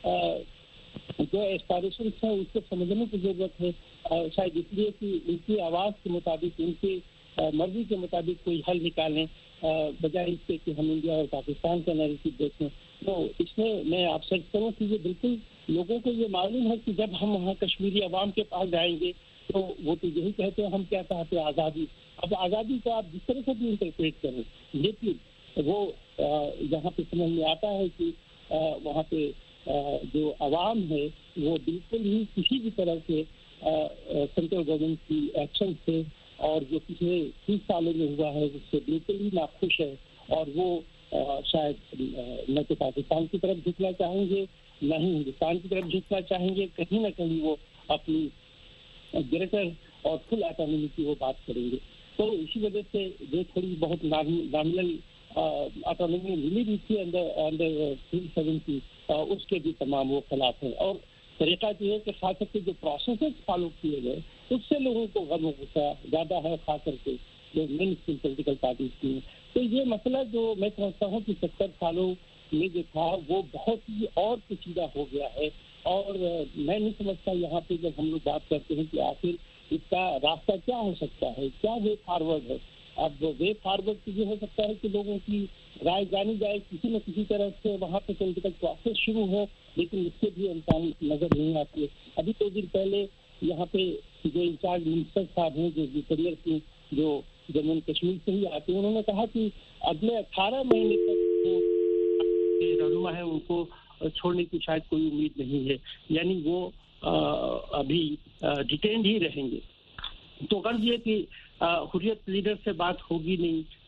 جو ایسپائریشنس ہیں اس کو سمجھنے کی ضرورت ہے, شاید اس لیے کہ ان کی آواز کے مطابق, ان کی مرضی کے مطابق کوئی حل نکالیں, بجائے اس کے کہ ہم انڈیا اور پاکستان کا نیریٹو دیکھیں. تو اس میں میں آپ سے کروں کہ یہ بالکل لوگوں کو یہ معلوم ہے کہ جب ہم وہاں کشمیری عوام کے پاس جائیں گے تو وہ تو یہی کہتے ہیں ہم کیا چاہتے ہیں, آزادی. اب آزادی کو آپ جس طرح سے بھی انٹرپریٹ کریں, لیکن وہ یہاں پہ سمجھ میں آتا ہے کہ وہاں پہ جو عوام ہے وہ بالکل ہی کسی بھی طرح سے سینٹرل گورنمنٹ کی ایکشن سے اور جو پچھلے 30 سالوں میں ہوا ہے اس سے بالکل ہی ناخوش ہے. اور وہ شاید نہ تو پاکستان کی طرف جھکنا چاہیں گے نہ ہی ہندوستان کی طرف جھکنا چاہیں گے, کہیں نہ کہیں وہ اپنی گریٹر اور فل آٹونومی کی وہ بات کریں گے. تو اسی وجہ سے جو تھوڑی بہت نامنل آٹونومی ملی بھی تھی انڈر 370 اس کے بھی تمام وہ خلاف ہیں. اور طریقہ یہ ہے کہ خاص کر کے جو پروسیسز فالو کیے گئے اس سے لوگوں کو غم و غصہ زیادہ ہے, خاص کر کے جو مین اسٹریم پولیٹیکل پارٹیز کی. تو یہ مسئلہ جو میں سمجھتا ہوں کہ 70 سالوں میں جو تھا وہ بہت ہی اور پیچیدہ ہو گیا ہے. اور میں نہیں سمجھتا یہاں پہ جب ہم لوگ بات کرتے ہیں کہ آخر اس کا راستہ کیا ہو سکتا ہے, کیا وے فارورڈ ہے. اب وے فارورڈ یہ ہو سکتا ہے کہ لوگوں کی رائے جانی جائے, کسی نہ کسی طرح سے وہاں پہ پولیٹیکل پروسیس شروع ہو, لیکن اس سے بھی انسان نظر نہیں آتی ہے. ابھی 2 دن پہلے یہاں پہ جو انچارج منسٹر صاحب ہیں جو کیریئر کی جو جموں کشمیر سے ہی آتے ہیں, انہوں نے کہا کہ اگلے 18 مہینے تک جو رہنما ہے ان کو چھوڑنے کی شاید کوئی امید نہیں ہے, یعنی وہ ابھی ڈیٹینڈ ہی رہیں گے. تو غرض یہ کہ حریت لیڈر سے بات ہوگی نہیں,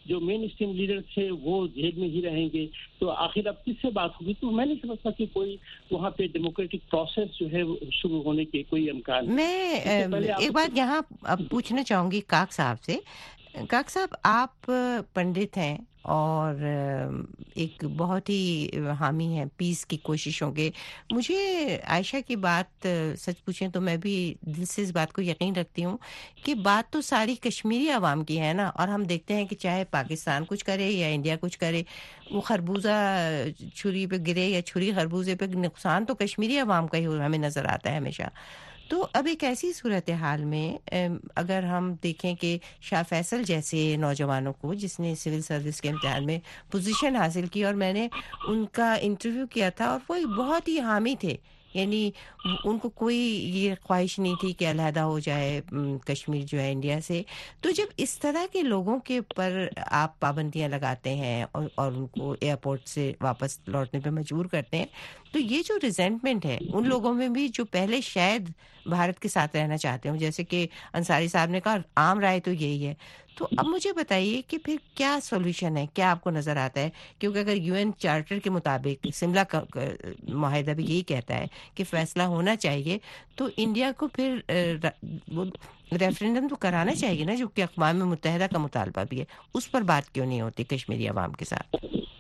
जो मेन स्ट्रीम लीडर थे वो जेल में ही रहेंगे, तो आखिर अब किससे बात होगी? तो मैं नहीं समझता कि कोई वहाँ पे डेमोक्रेटिक प्रोसेस जो है शुरू होने के कोई इम्कान। मैं एक बात यहाँ अब पूछना चाहूँगी काक साहब से। काक साहब, आप पंडित हैं और एक बहुत ही हामी हैं पीस की कोशिशों के। मुझे आयशा की बात सच पूछें तो मैं भी दिल से इस बात को यकीन रखती हूँ कि बात तो सारी कश्मीरी आवाम की है ना, और हम देखते हैं कि चाहे पाकिस्तान कुछ करे या इंडिया कुछ करे, वो खरबूजा छुरी पे गिरे या छुरी खरबूजे पे, नुकसान तो कश्मीरी आवाम का ही हमें नज़र आता है हमेशा। तो अब एक ऐसी सूरत हाल में अगर हम देखें कि शाह फैसल जैसे नौजवानों को, जिसने सिविल सर्विस के इम्तिहान में पोजीशन हासिल की, और मैंने उनका इंटरव्यू किया था और वो बहुत ही हामी थे, यानी उनको कोई ये ख्वाहिश नहीं थी कि अलहदा हो जाए कश्मीर जो है इंडिया से। तो जब इस तरह के लोगों के पर आप पाबंदियां लगाते हैं और उनको एयरपोर्ट से वापस लौटने पे मजबूर करते हैं, तो ये जो रिजेंटमेंट है उन लोगों में भी जो पहले शायद भारत के साथ रहना चाहते हो, जैसे कि अंसारी साहब ने कहा, आम राय तो यही है। तो अब मुझे बताइए कि फिर क्या सॉल्यूशन है, क्या आपको नज़र आता है? क्योंकि अगर यूएन चार्टर के मुताबिक शिमला का माहिदा भी यही कहता है कि फैसला होना चाहिए, तो इंडिया को फिर रेफरेंडम तो कराना चाहिए ना, जो कि अक़वाम मुत्तहिदा का मुतालबा भी है। उस पर बात क्यों नहीं होती कश्मीरी अवाम के साथ?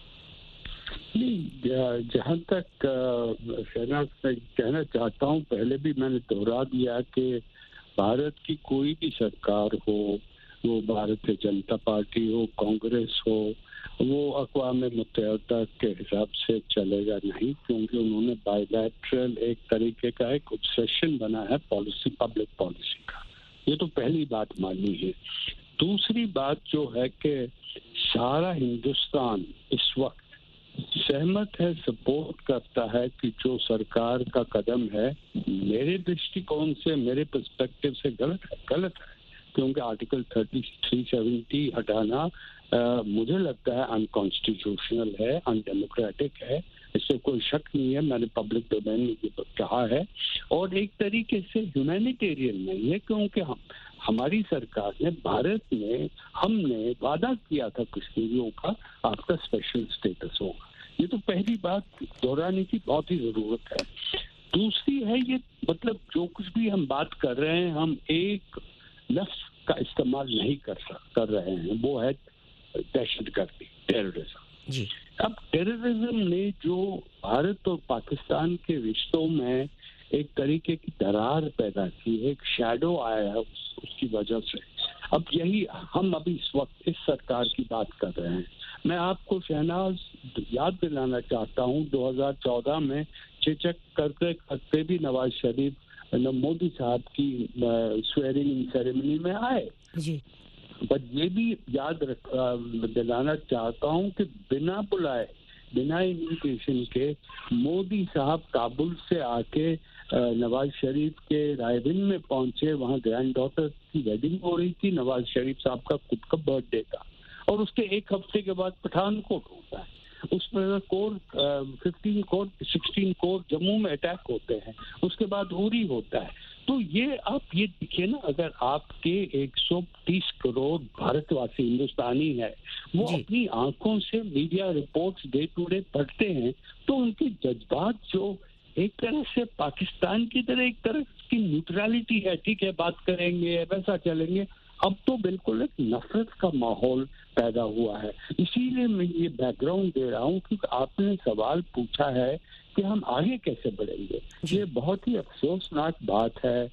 जहाँ तक शहनाज मैं कहना चाहता हूँ, पहले भी मैंने दोहरा दिया कि भारत की कोई भी सरकार हो, वो भारतीय जनता पार्टी हो, कांग्रेस हो, वो अक़वाम मुत्तहिदा के हिसाब से चलेगा नहीं, क्योंकि उन्होंने बायलैटरल एक तरीके का एक ऑब्सेशन बना है पॉलिसी, पब्लिक पॉलिसी का। ये तो पहली बात मानी है। दूसरी बात जो है कि सारा हिंदुस्तान इस वक्त सहमत है, सपोर्ट करता है कि जो सरकार का कदम है मेरे दृष्टिकोण से, मेरे पर्सपेक्टिव से गलत है, क्योंकि आर्टिकल 370 हटाना मुझे लगता है अनकॉन्स्टिट्यूशनल है, अनडेमोक्रेटिक है, इससे कोई शक नहीं है, मैंने पब्लिक डोमेन में कहा है। और एक तरीके से ह्यूमैनिटेरियन नहीं है, क्योंकि हमारी सरकार ने, भारत ने, हमने वादा किया था कश्मीरियों का आपका स्पेशल स्टेटस होगा। ये तो पहली बात दोहराने की बहुत ही जरूरत है। दूसरी है, ये मतलब जो कुछ भी हम बात कर रहे हैं, हम एक लफ्ज का इस्तेमाल नहीं कर रहे हैं, वो है दहशतगर्दी, टेररिज्म। जी। अब टेररिज्म ने जो भारत और पाकिस्तान के रिश्तों में एक तरीके की दरार पैदा की है, एक शैडो आया है उसकी वजह से। अब यही हम अभी इस वक्त इस सरकार की बात कर रहे हैं। मैं आपको शहनाज याद दिलाना चाहता हूं, 2014 में चिचक करते करते भी नवाज शरीफ मोदी साहब की स्वेरिंग सेरेमनी में आए जी। बट ये भी याद दिलाना चाहता हूं कि बिना बुलाए, बिना इन्विटेशन के मोदी साहब काबुल से आके नवाज शरीफ के रायबीन में पहुंचे। वहां ग्रैंड डॉटर की वेडिंग हो रही थी, नवाज शरीफ साहब का खुद का बर्थडे था, और उसके एक हफ्ते के बाद पठानकोट होता है। उसमें कोर 15 कोर 16 कोर जम्मू में अटैक होते हैं, उसके बाद उरी होता है। तो ये आप ये देखिए ना, अगर आपके 130 करोड़ भारतवासी हिंदुस्तानी है, वो अपनी आंखों से media reports day to day पढ़ते हैं, तो उनके जज्बात जो एक तरह से पाकिस्तान की तरह एक तरह की न्यूट्रलिटी है, ठीक है बात करेंगे वैसा चलेंगे, अब तो बिल्कुल एक नफरत का माहौल पैदा हुआ है। इसीलिए मैं ये बैकग्राउंड दे रहा हूँ क्योंकि आपने सवाल पूछा है कि हम आगे कैसे बढ़ेंगे। ये बहुत ही अफसोसनाक बात है।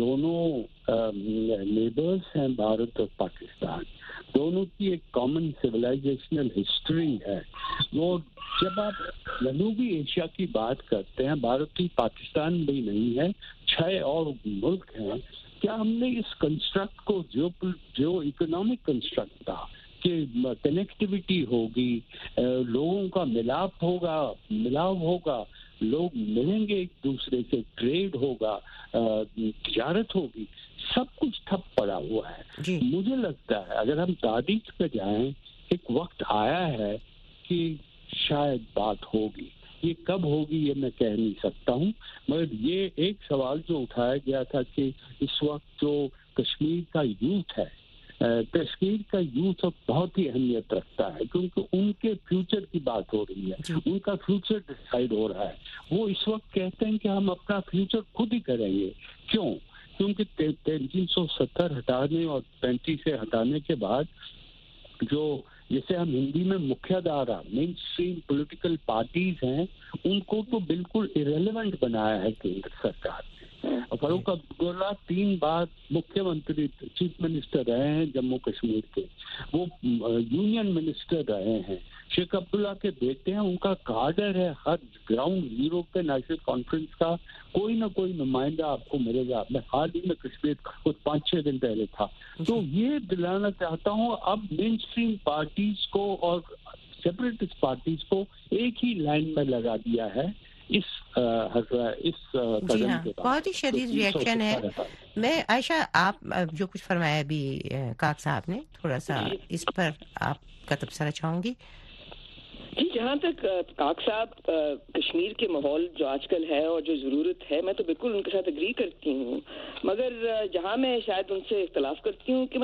दोनों नेबर्स हैं, भारत और पाकिस्तान, दोनों की एक कॉमन सिविलाइजेशनल हिस्ट्री है। वो जब आप जनूबी एशिया की बात करते हैं, भारत की पाकिस्तान भी नहीं है, 6 और मुल्क हैं। क्या हमने इस कंस्ट्रक्ट को जो इकोनॉमिक कंस्ट्रक्ट था कि कनेक्टिविटी होगी, लोगों का मिलाव होगा, लोग मिलेंगे एक दूसरे से, ट्रेड होगा, तिजारत होगी, सब कुछ ठप पड़ा हुआ है। मुझे लगता है अगर हम तारीख पे जाएं, एक वक्त आया है कि शायद बात होगी। ये कब होगी ये मैं कह नहीं सकता हूँ, मगर ये एक सवाल जो उठाया गया था कि इस वक्त जो कश्मीर का यूथ है کشمیر کا یوتھ بہت ہی اہمیت رکھتا ہے کیونکہ ان کے فیوچر کی بات ہو رہی ہے, ان کا فیوچر ڈیسائیڈ ہو رہا ہے. وہ اس وقت کہتے ہیں کہ ہم اپنا فیوچر خود ہی کریں گے. کیوں؟ کیونکہ 370 ہٹانے اور 35 سے ہٹانے کے بعد جو جسے ہم ہندی میں مکھیہ دھارا مین اسٹریم پولیٹیکل پارٹیز ہیں, ان کو تو بالکل ایریلیونٹ بنایا ہے کیندر سرکار نے. فاروق عبداللہ 3 بار مکھیہ منتری چیف منسٹر رہے ہیں جموں کشمیر کے, وہ یونین منسٹر رہے ہیں. شیخ عبداللہ کے بیٹے ہیں, ان کا کارڈر ہے ہر گراؤنڈ زیرو پہ نیشنل کانفرنس کا کوئی نہ کوئی نمائندہ آپ کو ملے گا. میں حال ہی میں کشمیر کچھ 5-6 دن پہلے تھا. تو یہ دلانا چاہتا ہوں اب مین اسٹریم پارٹیز کو اور سیپریٹسٹ پارٹیز کو ایک ہی لائن میں لگا دیا ہے اس جی ہاں, بہت ہی شدید ریئیکشن ہے. میں عائشہ, آپ جو کچھ فرمایا ابھی کاک صاحب نے, تھوڑا سا اس پر آپ کا تبصرہ چاہوں گی. جی, جہاں تک کاک صاحب کشمیر کے ماحول جو آج کل ہے اور جو ضرورت ہے, میں تو بالکل ان کے ساتھ اگری کرتی ہوں, مگر جہاں میں شاید ان سے اختلاف کرتی ہوں کہ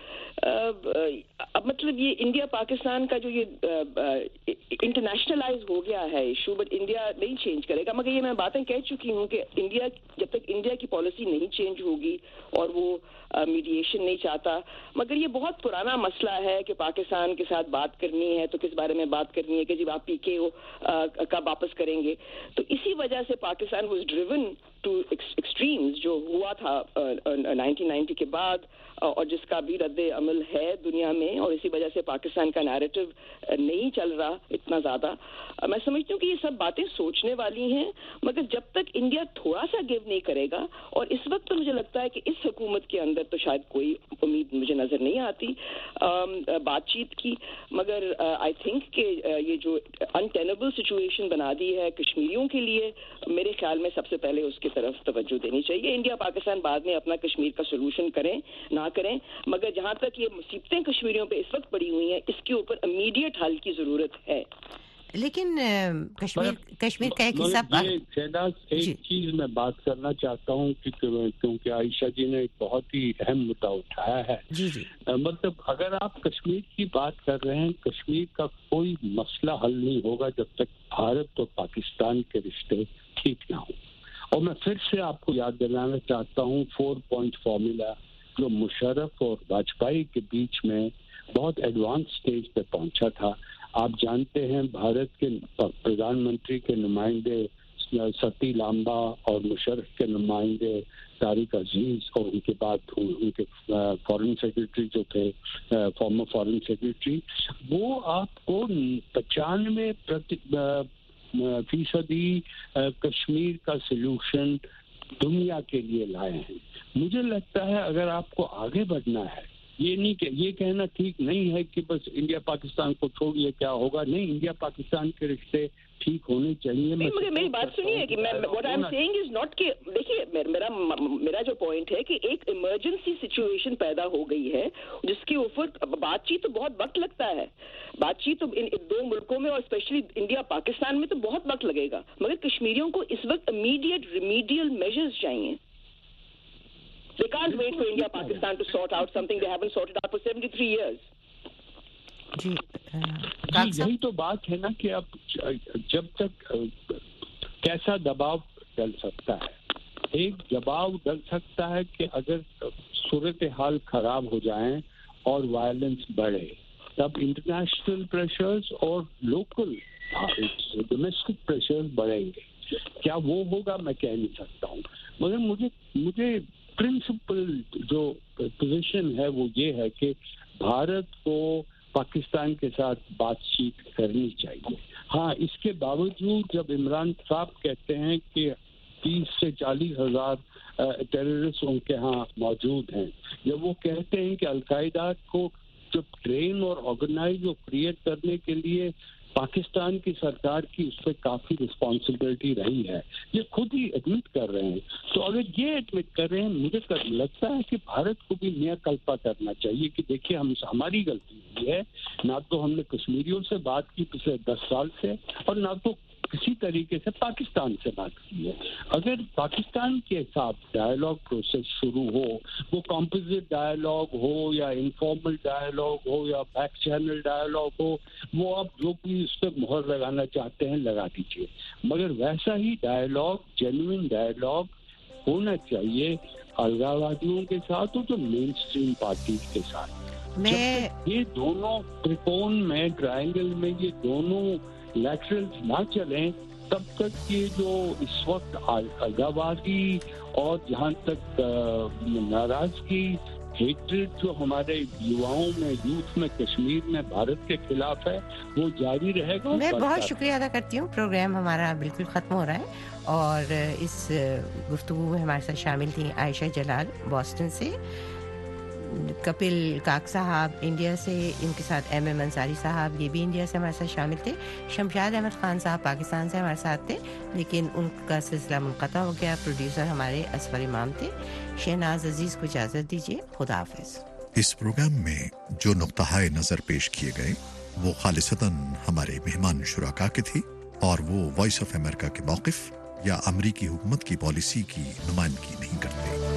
مطلب یہ انڈیا پاکستان کا جو یہ انٹرنیشنلائز ہو گیا ہے ایشو, بٹ انڈیا نہیں چینج کرے گا. مگر یہ میں باتیں کہہ چکی ہوں کہ انڈیا جب تک انڈیا کی پالیسی نہیں چینج ہوگی اور وہ میڈیشن نہیں چاہتا, مگر یہ بہت پرانا مسئلہ ہے کہ پاکستان کے ساتھ بات کرنی ہے تو کس بارے میں بات کرنی ہے کہ جب آپ PKO کب واپس کریں گے. تو اسی وجہ سے Pakistan was driven to extremes جو ہوا تھا 1990 کے بعد, اور جس کا بھی رد عمل ہے دنیا میں, اور اسی وجہ سے پاکستان کا نیریٹو نہیں چل رہا اتنا زیادہ. میں سمجھتی ہوں کہ یہ سب باتیں سوچنے والی ہیں, مگر جب تک انڈیا تھوڑا سا گیو نہیں کرے گا, اور اس وقت تو مجھے لگتا ہے کہ اس حکومت کے اندر تو شاید کوئی امید مجھے نظر نہیں آتی بات چیت کی, مگر آئی تھنک کہ یہ جو انٹینیبل سچویشن بنا دی ہے کشمیریوں کے لیے, میرے خیال میں سب سے پہلے اس کی طرف توجہ دینی چاہیے. انڈیا پاکستان بعد میں اپنا کشمیر کا سولوشن کریں نہ کریں, مگر جہاں تک یہ مصیبتیں کشمیریوں پہ اس وقت پڑی ہوئی ہیں, اس کے اوپر امیڈیٹ حل کی ضرورت ہے. لیکن کشمیر کا ایک حصہ ایک چیز میں بات کرنا چاہتا ہوں کیونکہ عائشہ جی نے ایک بہت ہی اہم مدعا اٹھایا ہے. مطلب اگر آپ کشمیر کی بات کر رہے ہیں, کشمیر کا کوئی مسئلہ حل نہیں ہوگا جب تک بھارت اور پاکستان کے رشتے ٹھیک نہ ہوں. اور میں پھر سے آپ کو یاد دلانا چاہتا ہوں 4 پوائنٹ فارمولا جو مشرف اور واجپئی کے بیچ میں بہت ایڈوانس سٹیج پہ پہنچا تھا. آپ جانتے ہیں بھارت کے پردھان منتری کے نمائندے ستی لامبا اور مشرف کے نمائندے طارق عزیز, اور ان کے بعد ان کے فارن سیکرٹری جو تھے فارمر فارن سیکرٹری, وہ آپ کو 95% کشمیر کا سلوشن دنیا کے لیے لائے ہیں. مجھے لگتا ہے اگر آپ کو آگے بڑھنا ہے, یہ نہیں کہ یہ کہنا ٹھیک نہیں ہے کہ بس انڈیا پاکستان کو چھوڑیے کیا ہوگا. نہیں, انڈیا پاکستان کے رشتے ٹھیک ہونے چاہیے. مگر میری بات سنیے کہ what I'm saying is not کہ دیکھیے میرا جو پوائنٹ ہے کہ ایک ایمرجنسی سچویشن پیدا ہو گئی ہے جس کے اوپر بات چیت تو بہت وقت لگتا ہے. بات چیت تو ان 2 ملکوں میں اور اسپیشلی انڈیا پاکستان میں تو بہت وقت لگے گا, مگر کشمیریوں کو اس وقت امیڈیٹ ریمیڈیل میجرز چاہیے. They can't wait for India Pakistan to sort out something they haven't sorted out for 73 years. جی یہی تو بات ہے نا کہ اب جب تک کیسا دباؤ ڈل سکتا ہے. ایک دباؤ ڈل سکتا ہے کہ اگر صورتحال خراب ہو جائیں اور وائلنس بڑھے, تب انٹرنیشنل پریشرز اور لوکل ڈومیسٹک پریشرز بڑھیں گے. کیا وہ ہوگا میں کہہ نہیں سکتا ہوں, مگر مجھے پرنسپل جو پوزیشن ہے وہ یہ ہے کہ بھارت کو پاکستان کے ساتھ بات چیت کرنی چاہیے. ہاں, اس کے باوجود جب عمران صاحب کہتے ہیں کہ 30 سے 40 ہزار ٹیررسٹ ان کے ہاں موجود ہیں, جب وہ کہتے ہیں کہ القاعدہ کو جو ٹرین اور آرگنائز اور کریٹ کرنے کے لیے پاکستان کی سرکار کی اس پہ کافی رسپانسبلٹی رہی ہے, یہ خود ہی ایڈمٹ کر رہے ہیں. تو اگر یہ ایڈمٹ کر رہے ہیں, مجھے لگتا ہے کہ بھارت کو بھی نیا کلپا کرنا چاہیے کہ دیکھیے ہماری غلطی ہوئی ہے, نہ تو ہم نے کشمیریوں سے بات کی پچھلے 10 سال سے, اور نہ تو किसी तरीके से पाकिस्तान से बात की है। अगर पाकिस्तान के साथ डायलॉग प्रोसेस शुरू हो, वो कॉम्पोजिट डायलॉग हो या इनफॉर्मल डायलॉग हो या बैक चैनल डायलॉग हो, वो आप जो भी उस पर मोहर लगाना चाहते हैं लगा दीजिए, मगर वैसा ही डायलॉग, जेन्युइन डायलॉग होना चाहिए अलगाववादियों के साथ और जो मेन स्ट्रीम पार्टी के साथ। ये दोनों त्रिकोण में, ट्रायंगल में ये दोनों लैटरल्स ना चलें, तब तक ये जो इस वक्त अलगाववादी और जहाँ तक नाराजगी, हेट्रेड जो हमारे युवाओं में, यूथ में, कश्मीर में भारत के खिलाफ है, वो जारी रहेगा। मैं बहुत शुक्रिया अदा करती हूँ। प्रोग्राम हमारा बिल्कुल ख़त्म हो रहा है और इस गुफ्तगू में हमारे साथ शामिल थी आयशा जलाल बॉस्टन से, कपिल काक साहब इंडिया से, इनके साथ एम अंसारी साहब ये भी इंडिया से हमारे साथ शामिल थे, शमशाद अहमद खान साहब पाकिस्तान से हमारे साथ थे लेकिन उनका सिलसिला मुनक़ता हो गया। प्रोड्यूसर हमारे असफर इमाम थे। शहनाज अजीज़ को इजाज़त दीजिए, खुदा हाफ़िज़। इस प्रोग्राम में जो नुक्ता नज़र पेश किए गए वो खालिसतन हमारे मेहमान शुराका के थे और वो वॉइस ऑफ अमेरिका के मौक़िफ़ या अमरीकी हुकूमत की पॉलिसी की नुमाइंदगी नहीं करते।